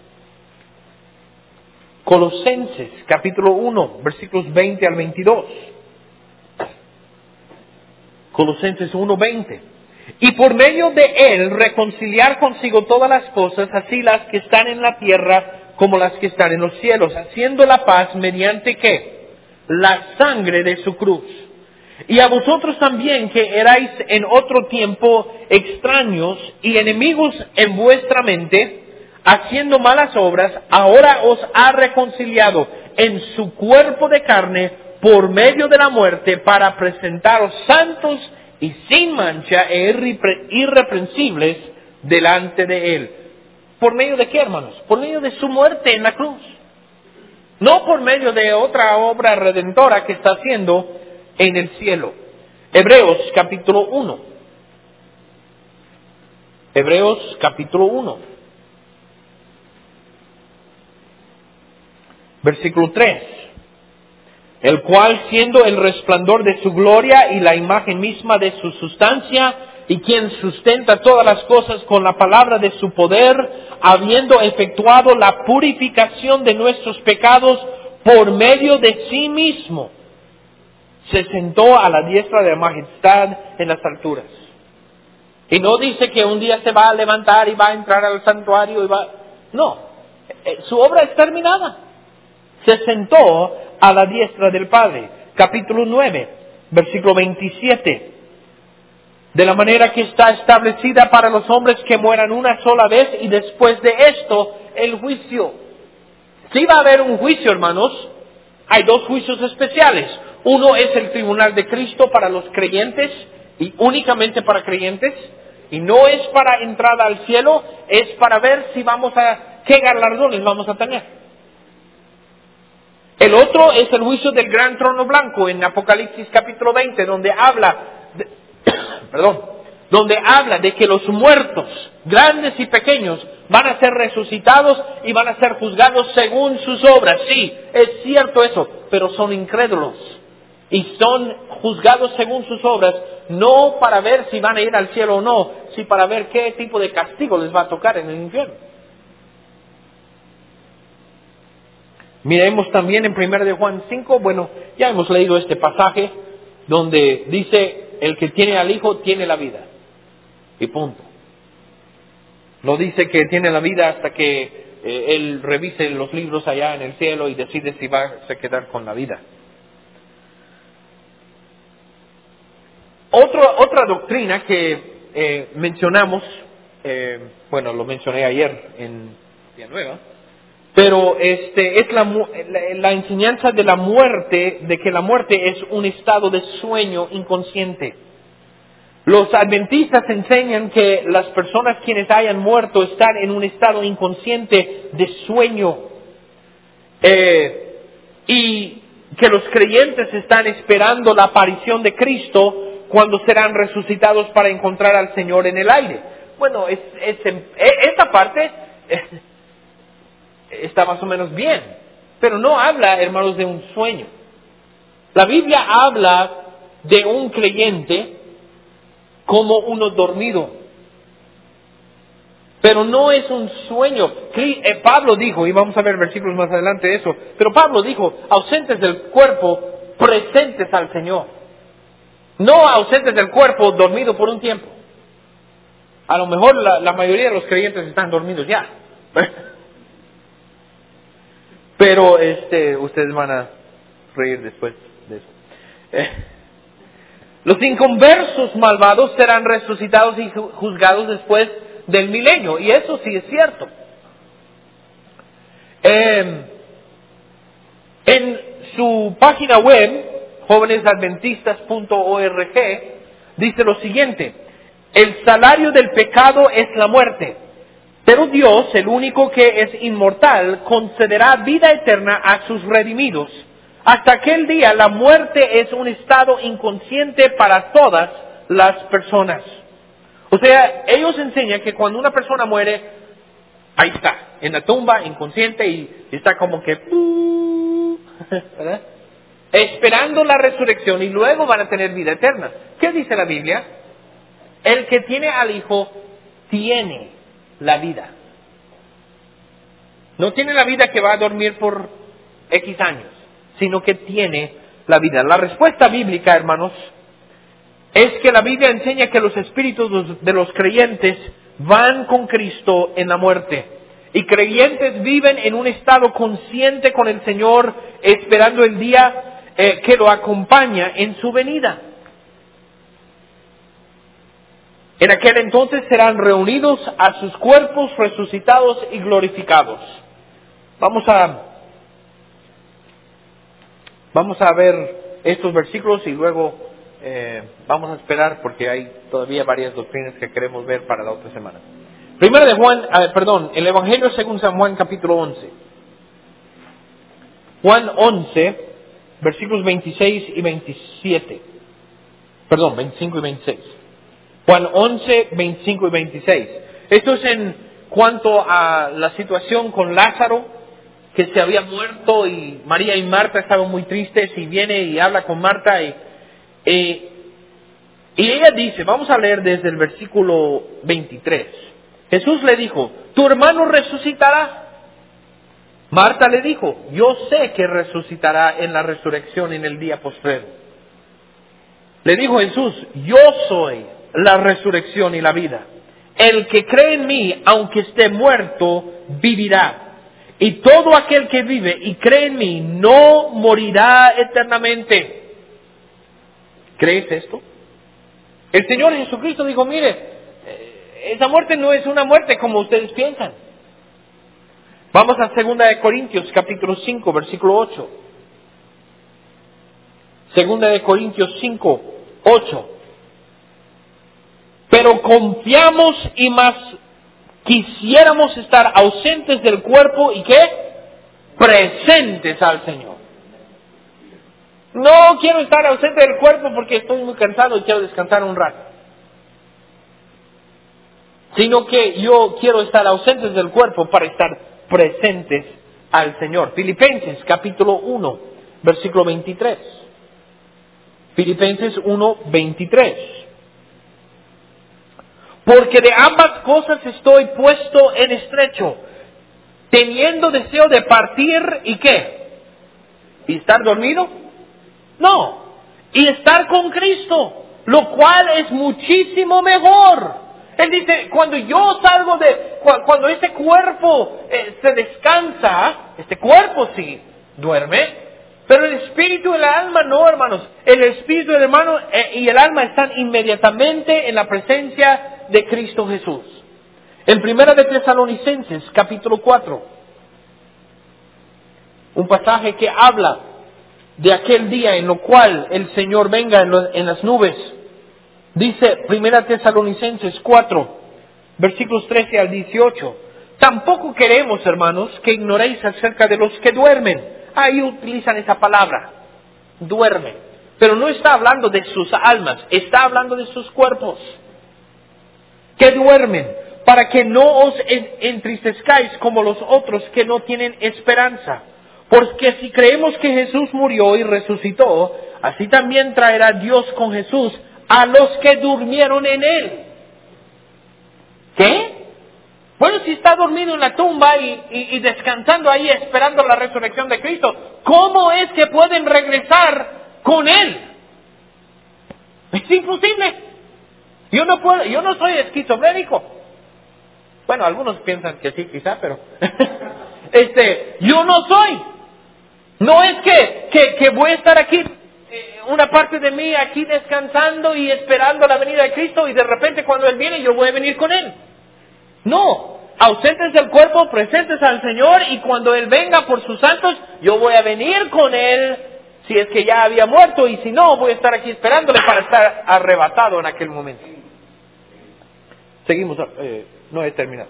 Colosenses capítulo 1, versículos 20 al 22. Colosenses 1:20. Y por medio de él reconciliar consigo todas las cosas, así las que están en la tierra como las que están en los cielos, haciendo la paz mediante ¿qué? La sangre de su cruz. Y a vosotros también, que erais en otro tiempo extraños y enemigos en vuestra mente, haciendo malas obras, ahora os ha reconciliado en su cuerpo de carne por medio de la muerte, para presentaros santos y sin mancha e irreprensibles delante de él. ¿Por medio de qué, hermanos? Por medio de su muerte en la cruz. No por medio de otra obra redentora que está haciendo en el cielo. Hebreos capítulo 1. Hebreos capítulo 1. Versículo 3. El cual, siendo el resplandor de su gloria y la imagen misma de su sustancia, y quien sustenta todas las cosas con la palabra de su poder, habiendo efectuado la purificación de nuestros pecados por medio de sí mismo, se sentó a la diestra de la majestad en las alturas. Y no dice que un día se va a levantar y va a entrar al santuario y va... No, su obra es terminada. Se sentó a la diestra del Padre. Capítulo 9, versículo 27. De la manera que está establecida para los hombres que mueran una sola vez y después de esto el juicio. Si va a haber un juicio, hermanos, hay dos juicios especiales. Uno es el tribunal de Cristo para los creyentes y únicamente para creyentes. Y no es para entrada al cielo, es para ver si qué galardones vamos a tener. El otro es el juicio del gran trono blanco en Apocalipsis capítulo 20, donde habla de que los muertos, grandes y pequeños, van a ser resucitados y van a ser juzgados según sus obras. Sí, es cierto eso, pero son incrédulos y son juzgados según sus obras, no para ver si van a ir al cielo o no, sino para ver qué tipo de castigo les va a tocar en el infierno. Miremos también en 1 de Juan 5, ya hemos leído este pasaje donde dice, el que tiene al Hijo tiene la vida. Y punto. No dice que tiene la vida hasta que Él revise los libros allá en el cielo y decide si va a quedar con la vida. Otra doctrina que mencionamos, lo mencioné ayer en Día Nueva, pero es la enseñanza de la muerte, de que la muerte es un estado de sueño inconsciente. Los adventistas enseñan que las personas quienes hayan muerto están en un estado inconsciente de sueño, y que los creyentes están esperando la aparición de Cristo cuando serán resucitados para encontrar al Señor en el aire. Bueno, esta parte está más o menos bien, pero no habla, hermanos, de un sueño. La Biblia habla de un creyente como uno dormido, pero no es un sueño. Pablo dijo, y vamos a ver versículos más adelante de eso, pero Pablo dijo, ausentes del cuerpo, presentes al Señor. No ausentes del cuerpo, dormido por un tiempo. A lo mejor la mayoría de los creyentes están dormidos ya. Pero ustedes van a reír después de eso. Los inconversos malvados serán resucitados y juzgados después del milenio. Y eso sí es cierto. En su página web, jovenesadventistas.org, dice lo siguiente: el salario del pecado es la muerte, pero Dios, el único que es inmortal, concederá vida eterna a sus redimidos. Hasta aquel día la muerte es un estado inconsciente para todas las personas. O sea, ellos enseñan que cuando una persona muere, ahí está, en la tumba, inconsciente, y está como que ¿verdad? Esperando la resurrección, y luego van a tener vida eterna. ¿Qué dice la Biblia? El que tiene al Hijo tiene la vida. No tiene la vida que va a dormir por X años, sino que tiene la vida. La respuesta bíblica, hermanos, es que la Biblia enseña que los espíritus de los creyentes van con Cristo en la muerte. Y creyentes viven en un estado consciente con el Señor, esperando el día que lo acompaña en su venida. En aquel entonces serán reunidos a sus cuerpos resucitados y glorificados. Vamos a ver estos versículos y luego vamos a esperar porque hay todavía varias doctrinas que queremos ver para la otra semana. Primero de Juan, el Evangelio según San Juan capítulo 11. Juan 11, versículos 26 y 27. 25 y 26. Juan 11, 25 y 26. Esto es en cuanto a la situación con Lázaro, que se había muerto, y María y Marta estaban muy tristes, y viene y habla con Marta, y Y ella dice, vamos a leer desde el versículo 23. Jesús le dijo, ¿tu hermano resucitará? Marta le dijo, yo sé que resucitará en la resurrección en el día postrero. Le dijo Jesús, yo soy la resurrección y la vida. El que cree en mí, aunque esté muerto, vivirá. Y todo aquel que vive y cree en mí, no morirá eternamente. ¿Crees esto? El Señor Jesucristo dijo, mire, esa muerte no es una muerte como ustedes piensan. Vamos a 2 de Corintios, capítulo 5, versículo 8. 2 de Corintios 5, 8. Pero confiamos y más quisiéramos estar ausentes del cuerpo y ¿qué? Presentes al Señor. No quiero estar ausente del cuerpo porque estoy muy cansado y quiero descansar un rato. Sino que yo quiero estar ausentes del cuerpo para estar presentes al Señor. Filipenses capítulo 1, versículo 23. Filipenses 1, 23. Porque de ambas cosas estoy puesto en estrecho, teniendo deseo de partir y ¿qué? ¿Y estar dormido? No, y estar con Cristo, lo cual es muchísimo mejor. Él dice, cuando yo salgo cuando este cuerpo se descansa, este cuerpo sí duerme, pero el espíritu y el alma no, hermanos. El espíritu y el hermano y el alma están inmediatamente en la presencia de Cristo Jesús. En 1 de Tesalonicenses, capítulo 4, un pasaje que habla de aquel día en lo cual el Señor venga en las nubes. Dice 1 Tesalonicenses 4, versículos 13 al 18. Tampoco queremos, hermanos, que ignoréis acerca de los que duermen. Ahí utilizan esa palabra, duermen. Pero no está hablando de sus almas, está hablando de sus cuerpos. Que duermen, para que no os entristezcáis como los otros que no tienen esperanza. Porque si creemos que Jesús murió y resucitó, así también traerá Dios con Jesús a los que durmieron en Él. ¿Qué? Bueno, si está dormido en la tumba y descansando ahí esperando la resurrección de Cristo, ¿cómo es que pueden regresar con Él? Es imposible. Yo no soy esquizofrénico. Bueno, algunos piensan que sí, quizá, pero yo no soy. No es que voy a estar aquí, una parte de mí aquí descansando y esperando la venida de Cristo y de repente cuando Él viene yo voy a venir con Él. No, ausentes del cuerpo, presentes al Señor y cuando Él venga por sus santos yo voy a venir con Él si es que ya había muerto y si no voy a estar aquí esperándole para estar arrebatado en aquel momento. Seguimos, no he terminado.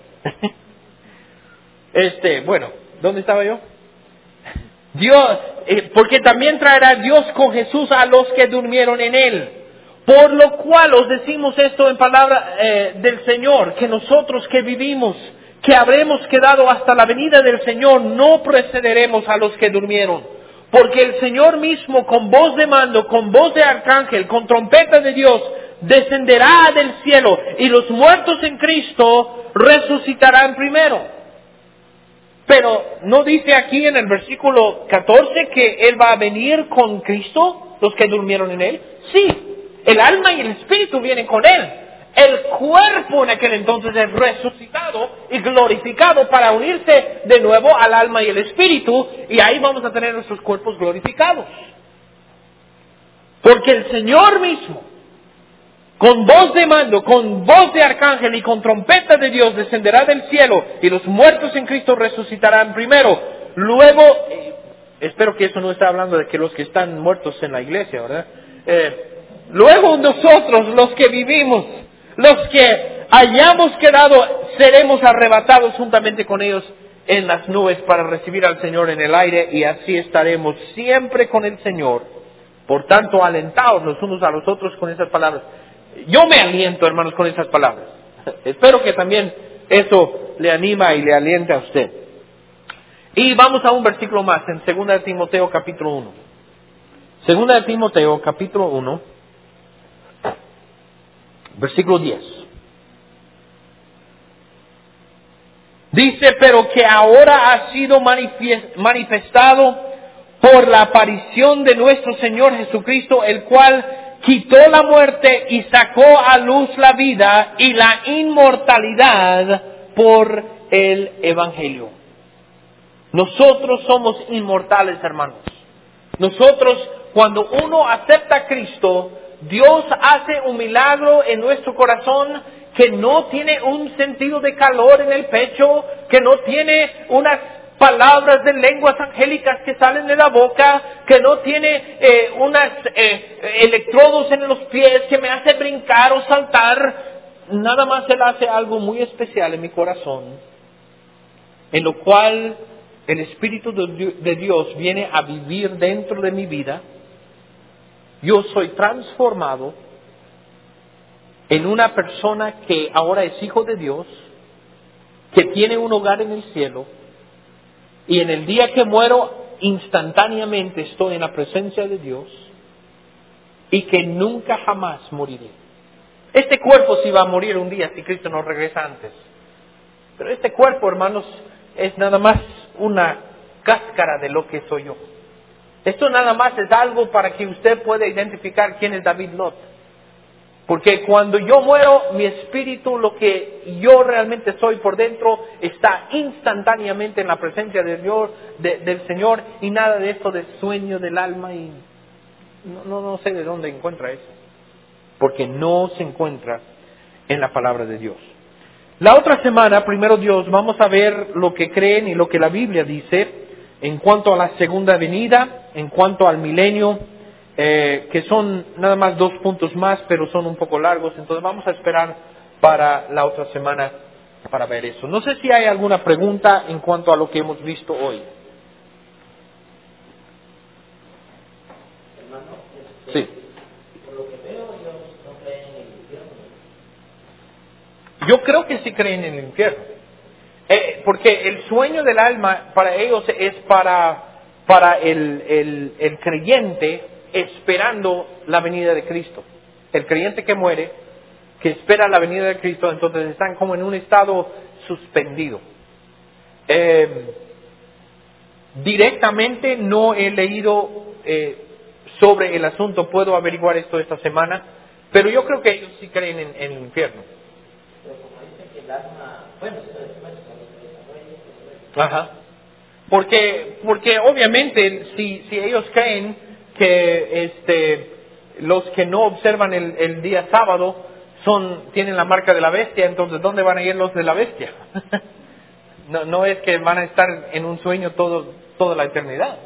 Bueno, ¿dónde estaba yo? Dios, porque también traerá Dios con Jesús a los que durmieron en Él. Por lo cual os decimos esto en palabra del Señor, que nosotros que vivimos, que habremos quedado hasta la venida del Señor, no precederemos a los que durmieron. Porque el Señor mismo, con voz de mando, con voz de arcángel, con trompeta de Dios, descenderá del cielo y los muertos en Cristo resucitarán primero. Pero ¿no dice aquí en el versículo 14 que Él va a venir con Cristo, los que durmieron en Él? Sí, el alma y el espíritu vienen con Él. El cuerpo en aquel entonces es resucitado y glorificado para unirse de nuevo al alma y el espíritu, y ahí vamos a tener nuestros cuerpos glorificados. Porque el Señor mismo, con voz de mando, con voz de arcángel y con trompeta de Dios descenderá del cielo y los muertos en Cristo resucitarán primero. Luego, espero que eso no está hablando de que los que están muertos en la iglesia, ¿verdad? Luego nosotros, los que vivimos, los que hayamos quedado, seremos arrebatados juntamente con ellos en las nubes para recibir al Señor en el aire y así estaremos siempre con el Señor. Por tanto, alentaos los unos a los otros con esas palabras. Yo me aliento, hermanos, con esas palabras. Espero que también eso le anima y le aliente a usted. Y vamos a un versículo más, en 2 de Timoteo capítulo 1. 2 de Timoteo capítulo 1. Versículo 10. Dice, pero que ahora ha sido manifestado por la aparición de nuestro Señor Jesucristo, el cual quitó la muerte y sacó a luz la vida y la inmortalidad por el Evangelio. Nosotros somos inmortales, hermanos. Nosotros, cuando uno acepta a Cristo, Dios hace un milagro en nuestro corazón que no tiene un sentido de calor en el pecho, que no tiene unas palabras de lenguas angélicas que salen de la boca, que no tiene unos electrodos en los pies que me hace brincar o saltar. Nada más Él hace algo muy especial en mi corazón, en lo cual el Espíritu de Dios viene a vivir dentro de mi vida. Yo soy transformado en una persona que ahora es hijo de Dios, que tiene un hogar en el cielo, y en el día que muero, instantáneamente estoy en la presencia de Dios, y que nunca jamás moriré. Este cuerpo sí va a morir un día si Cristo no regresa antes. Pero este cuerpo, hermanos, es nada más una cáscara de lo que soy yo. Esto nada más es algo para que usted pueda identificar quién es David Lot. Porque cuando yo muero, mi espíritu, lo que yo realmente soy por dentro, está instantáneamente en la presencia de Dios, del Señor, y nada de esto de sueño del alma, y no sé de dónde encuentra eso. Porque no se encuentra en la palabra de Dios. La otra semana, primero Dios, vamos a ver lo que creen y lo que la Biblia dice en cuanto a la segunda venida, en cuanto al milenio, que son nada más 2 puntos más, pero son un poco largos. Entonces vamos a esperar para la otra semana para ver eso. No sé si hay alguna pregunta en cuanto a lo que hemos visto hoy. Sí. Yo creo que sí creen en el infierno. Porque el sueño del alma para ellos es para el creyente esperando la venida de Cristo. El creyente que muere, que espera la venida de Cristo, entonces están como en un estado suspendido. Directamente no he leído sobre el asunto, puedo averiguar esto esta semana, pero yo creo que ellos sí creen en el infierno. Ajá. Porque obviamente si ellos creen que los que no observan el día sábado tienen la marca de la bestia, entonces ¿dónde van a ir los de la bestia? No es que van a estar en un sueño toda la eternidad.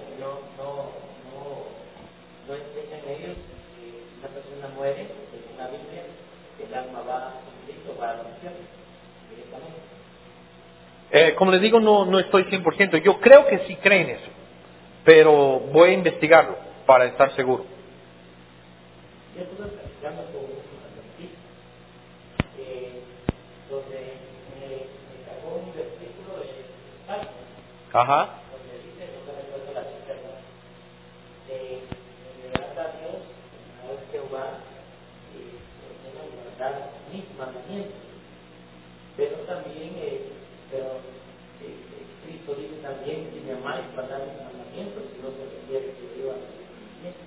No enseñan ellos que una persona muere en una Biblia, que el alma va a Cristo, va a la misión directamente. Como les digo, no estoy 100%. Yo creo que sí creen eso, pero voy a investigarlo para estar seguro. Yo estuve platicando con un adventista donde me sacó un versículo de Salmos, donde dice, no me recuerdo la cita, a Dios, a Jehová, ordena guardar mis mandamientos. Pero también, Cristo dice también, si me amáis, guardar mis mandamientos, si no se refiere que yo a los mandamientos.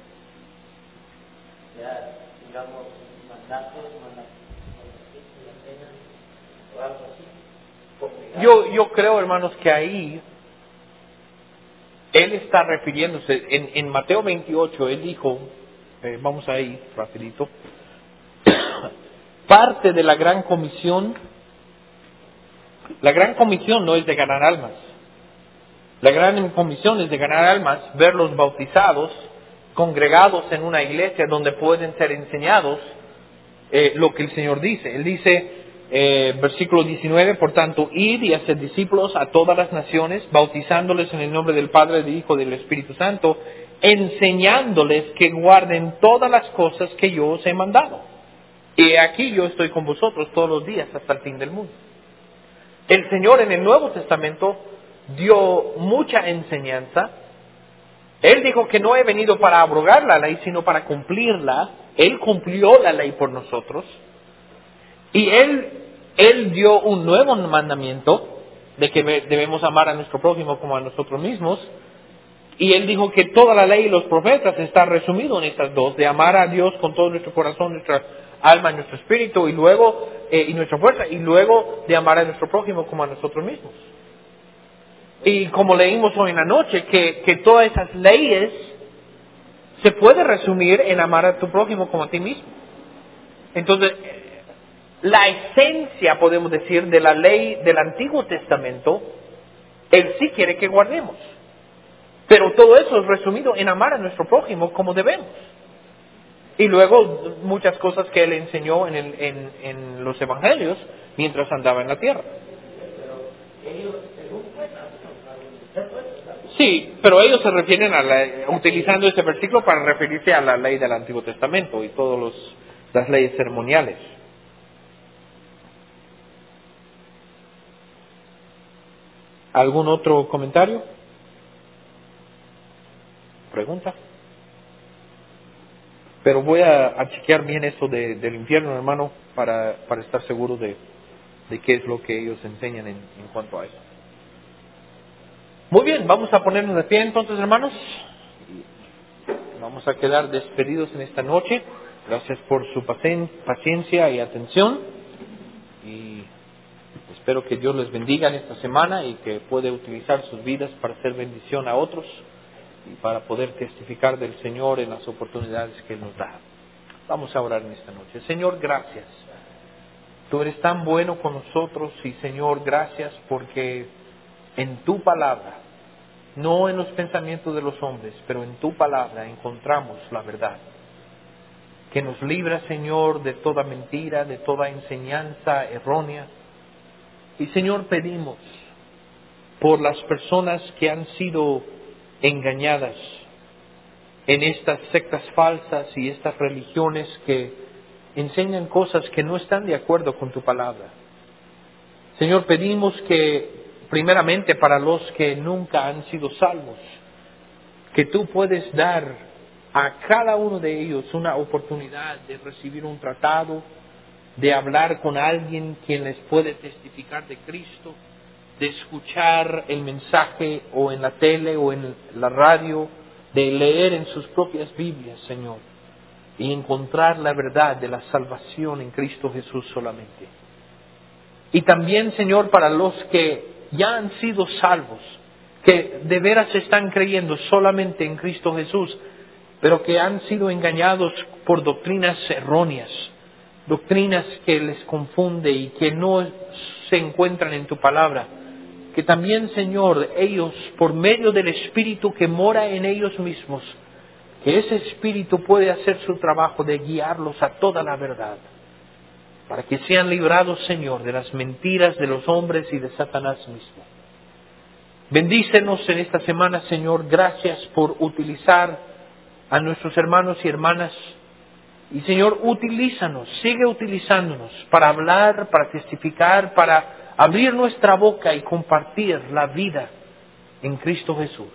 Ya, digamos, mandatos, la cena, o algo así. Yo creo, hermanos, que ahí Él está refiriéndose, en Mateo 28, Él dijo, vamos ahí, rapidito, parte de la gran comisión no es de ganar almas. La gran comisión es de ganar almas, verlos bautizados, congregados en una iglesia donde pueden ser enseñados lo que el Señor dice. Él dice, versículo 19, por tanto, id y haced discípulos a todas las naciones, bautizándoles en el nombre del Padre, del Hijo y del Espíritu Santo, enseñándoles que guarden todas las cosas que yo os he mandado. Y aquí yo estoy con vosotros todos los días hasta el fin del mundo. El Señor en el Nuevo Testamento dio mucha enseñanza. Él dijo que no he venido para abrogar la ley, sino para cumplirla. Él cumplió la ley por nosotros. Y Él dio un nuevo mandamiento de que debemos amar a nuestro prójimo como a nosotros mismos. Y Él dijo que toda la ley y los profetas está resumido en estas dos, de amar a Dios con todo nuestro corazón, nuestra alma, nuestro espíritu y luego y nuestra fuerza, y luego de amar a nuestro prójimo como a nosotros mismos. Y como leímos hoy en la noche, que todas esas leyes se puede resumir en amar a tu prójimo como a ti mismo. Entonces, la esencia, podemos decir, de la ley del Antiguo Testamento, Él sí quiere que guardemos. Pero todo eso es resumido en amar a nuestro prójimo como debemos. Y luego muchas cosas que Él enseñó en los Evangelios mientras andaba en la tierra. Sí, pero ellos se refieren utilizando este versículo para referirse a la ley del Antiguo Testamento y todas las leyes ceremoniales. ¿Algún otro comentario? ¿Pregunta? Pero voy a chequear bien eso del infierno, hermano, para estar seguro de qué es lo que ellos enseñan en cuanto a eso. Muy bien, vamos a ponernos de pie entonces, hermanos. Vamos a quedar despedidos en esta noche. Gracias por su paciencia y atención. Y espero que Dios les bendiga en esta semana y que pueda utilizar sus vidas para hacer bendición a otros y para poder testificar del Señor en las oportunidades que Él nos da. Vamos a orar en esta noche. Señor, gracias. Tú eres tan bueno con nosotros y Señor, gracias porque en tu palabra, no en los pensamientos de los hombres, pero en tu palabra encontramos la verdad. Que nos libra, Señor, de toda mentira, de toda enseñanza errónea. Y Señor, pedimos por las personas que han sido engañadas en estas sectas falsas y estas religiones que enseñan cosas que no están de acuerdo con tu palabra. Señor, pedimos que primeramente para los que nunca han sido salvos, que tú puedes dar a cada uno de ellos una oportunidad de recibir un tratado, de hablar con alguien quien les puede testificar de Cristo, de escuchar el mensaje o en la tele o en la radio, de leer en sus propias Biblias, Señor, y encontrar la verdad de la salvación en Cristo Jesús solamente. Y también, Señor, para los que ya han sido salvos, que de veras están creyendo solamente en Cristo Jesús, pero que han sido engañados por doctrinas erróneas, doctrinas que les confunde y que no se encuentran en tu palabra. Que también, Señor, ellos, por medio del Espíritu que mora en ellos mismos, que ese Espíritu puede hacer su trabajo de guiarlos a toda la verdad, para que sean librados, Señor, de las mentiras de los hombres y de Satanás mismo. Bendícenos en esta semana, Señor. Gracias por utilizar a nuestros hermanos y hermanas. Y, Señor, utilízanos, sigue utilizándonos para hablar, para testificar, para abrir nuestra boca y compartir la vida en Cristo Jesús.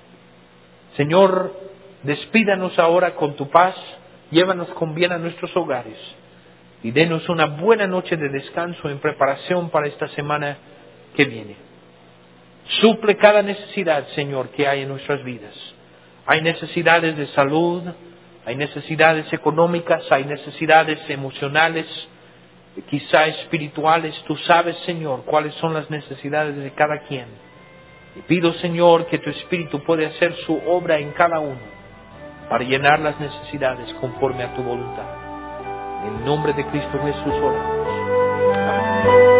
Señor, despídanos ahora con tu paz, llévanos con bien a nuestros hogares y denos una buena noche de descanso en preparación para esta semana que viene. Suple cada necesidad, Señor, que hay en nuestras vidas. Hay necesidades de salud, hay necesidades económicas, hay necesidades emocionales, quizá espirituales. Tú sabes, Señor, cuáles son las necesidades de cada quien. Y pido, Señor, que tu Espíritu pueda hacer su obra en cada uno para llenar las necesidades conforme a tu voluntad. En el nombre de Cristo Jesús oramos. Amén.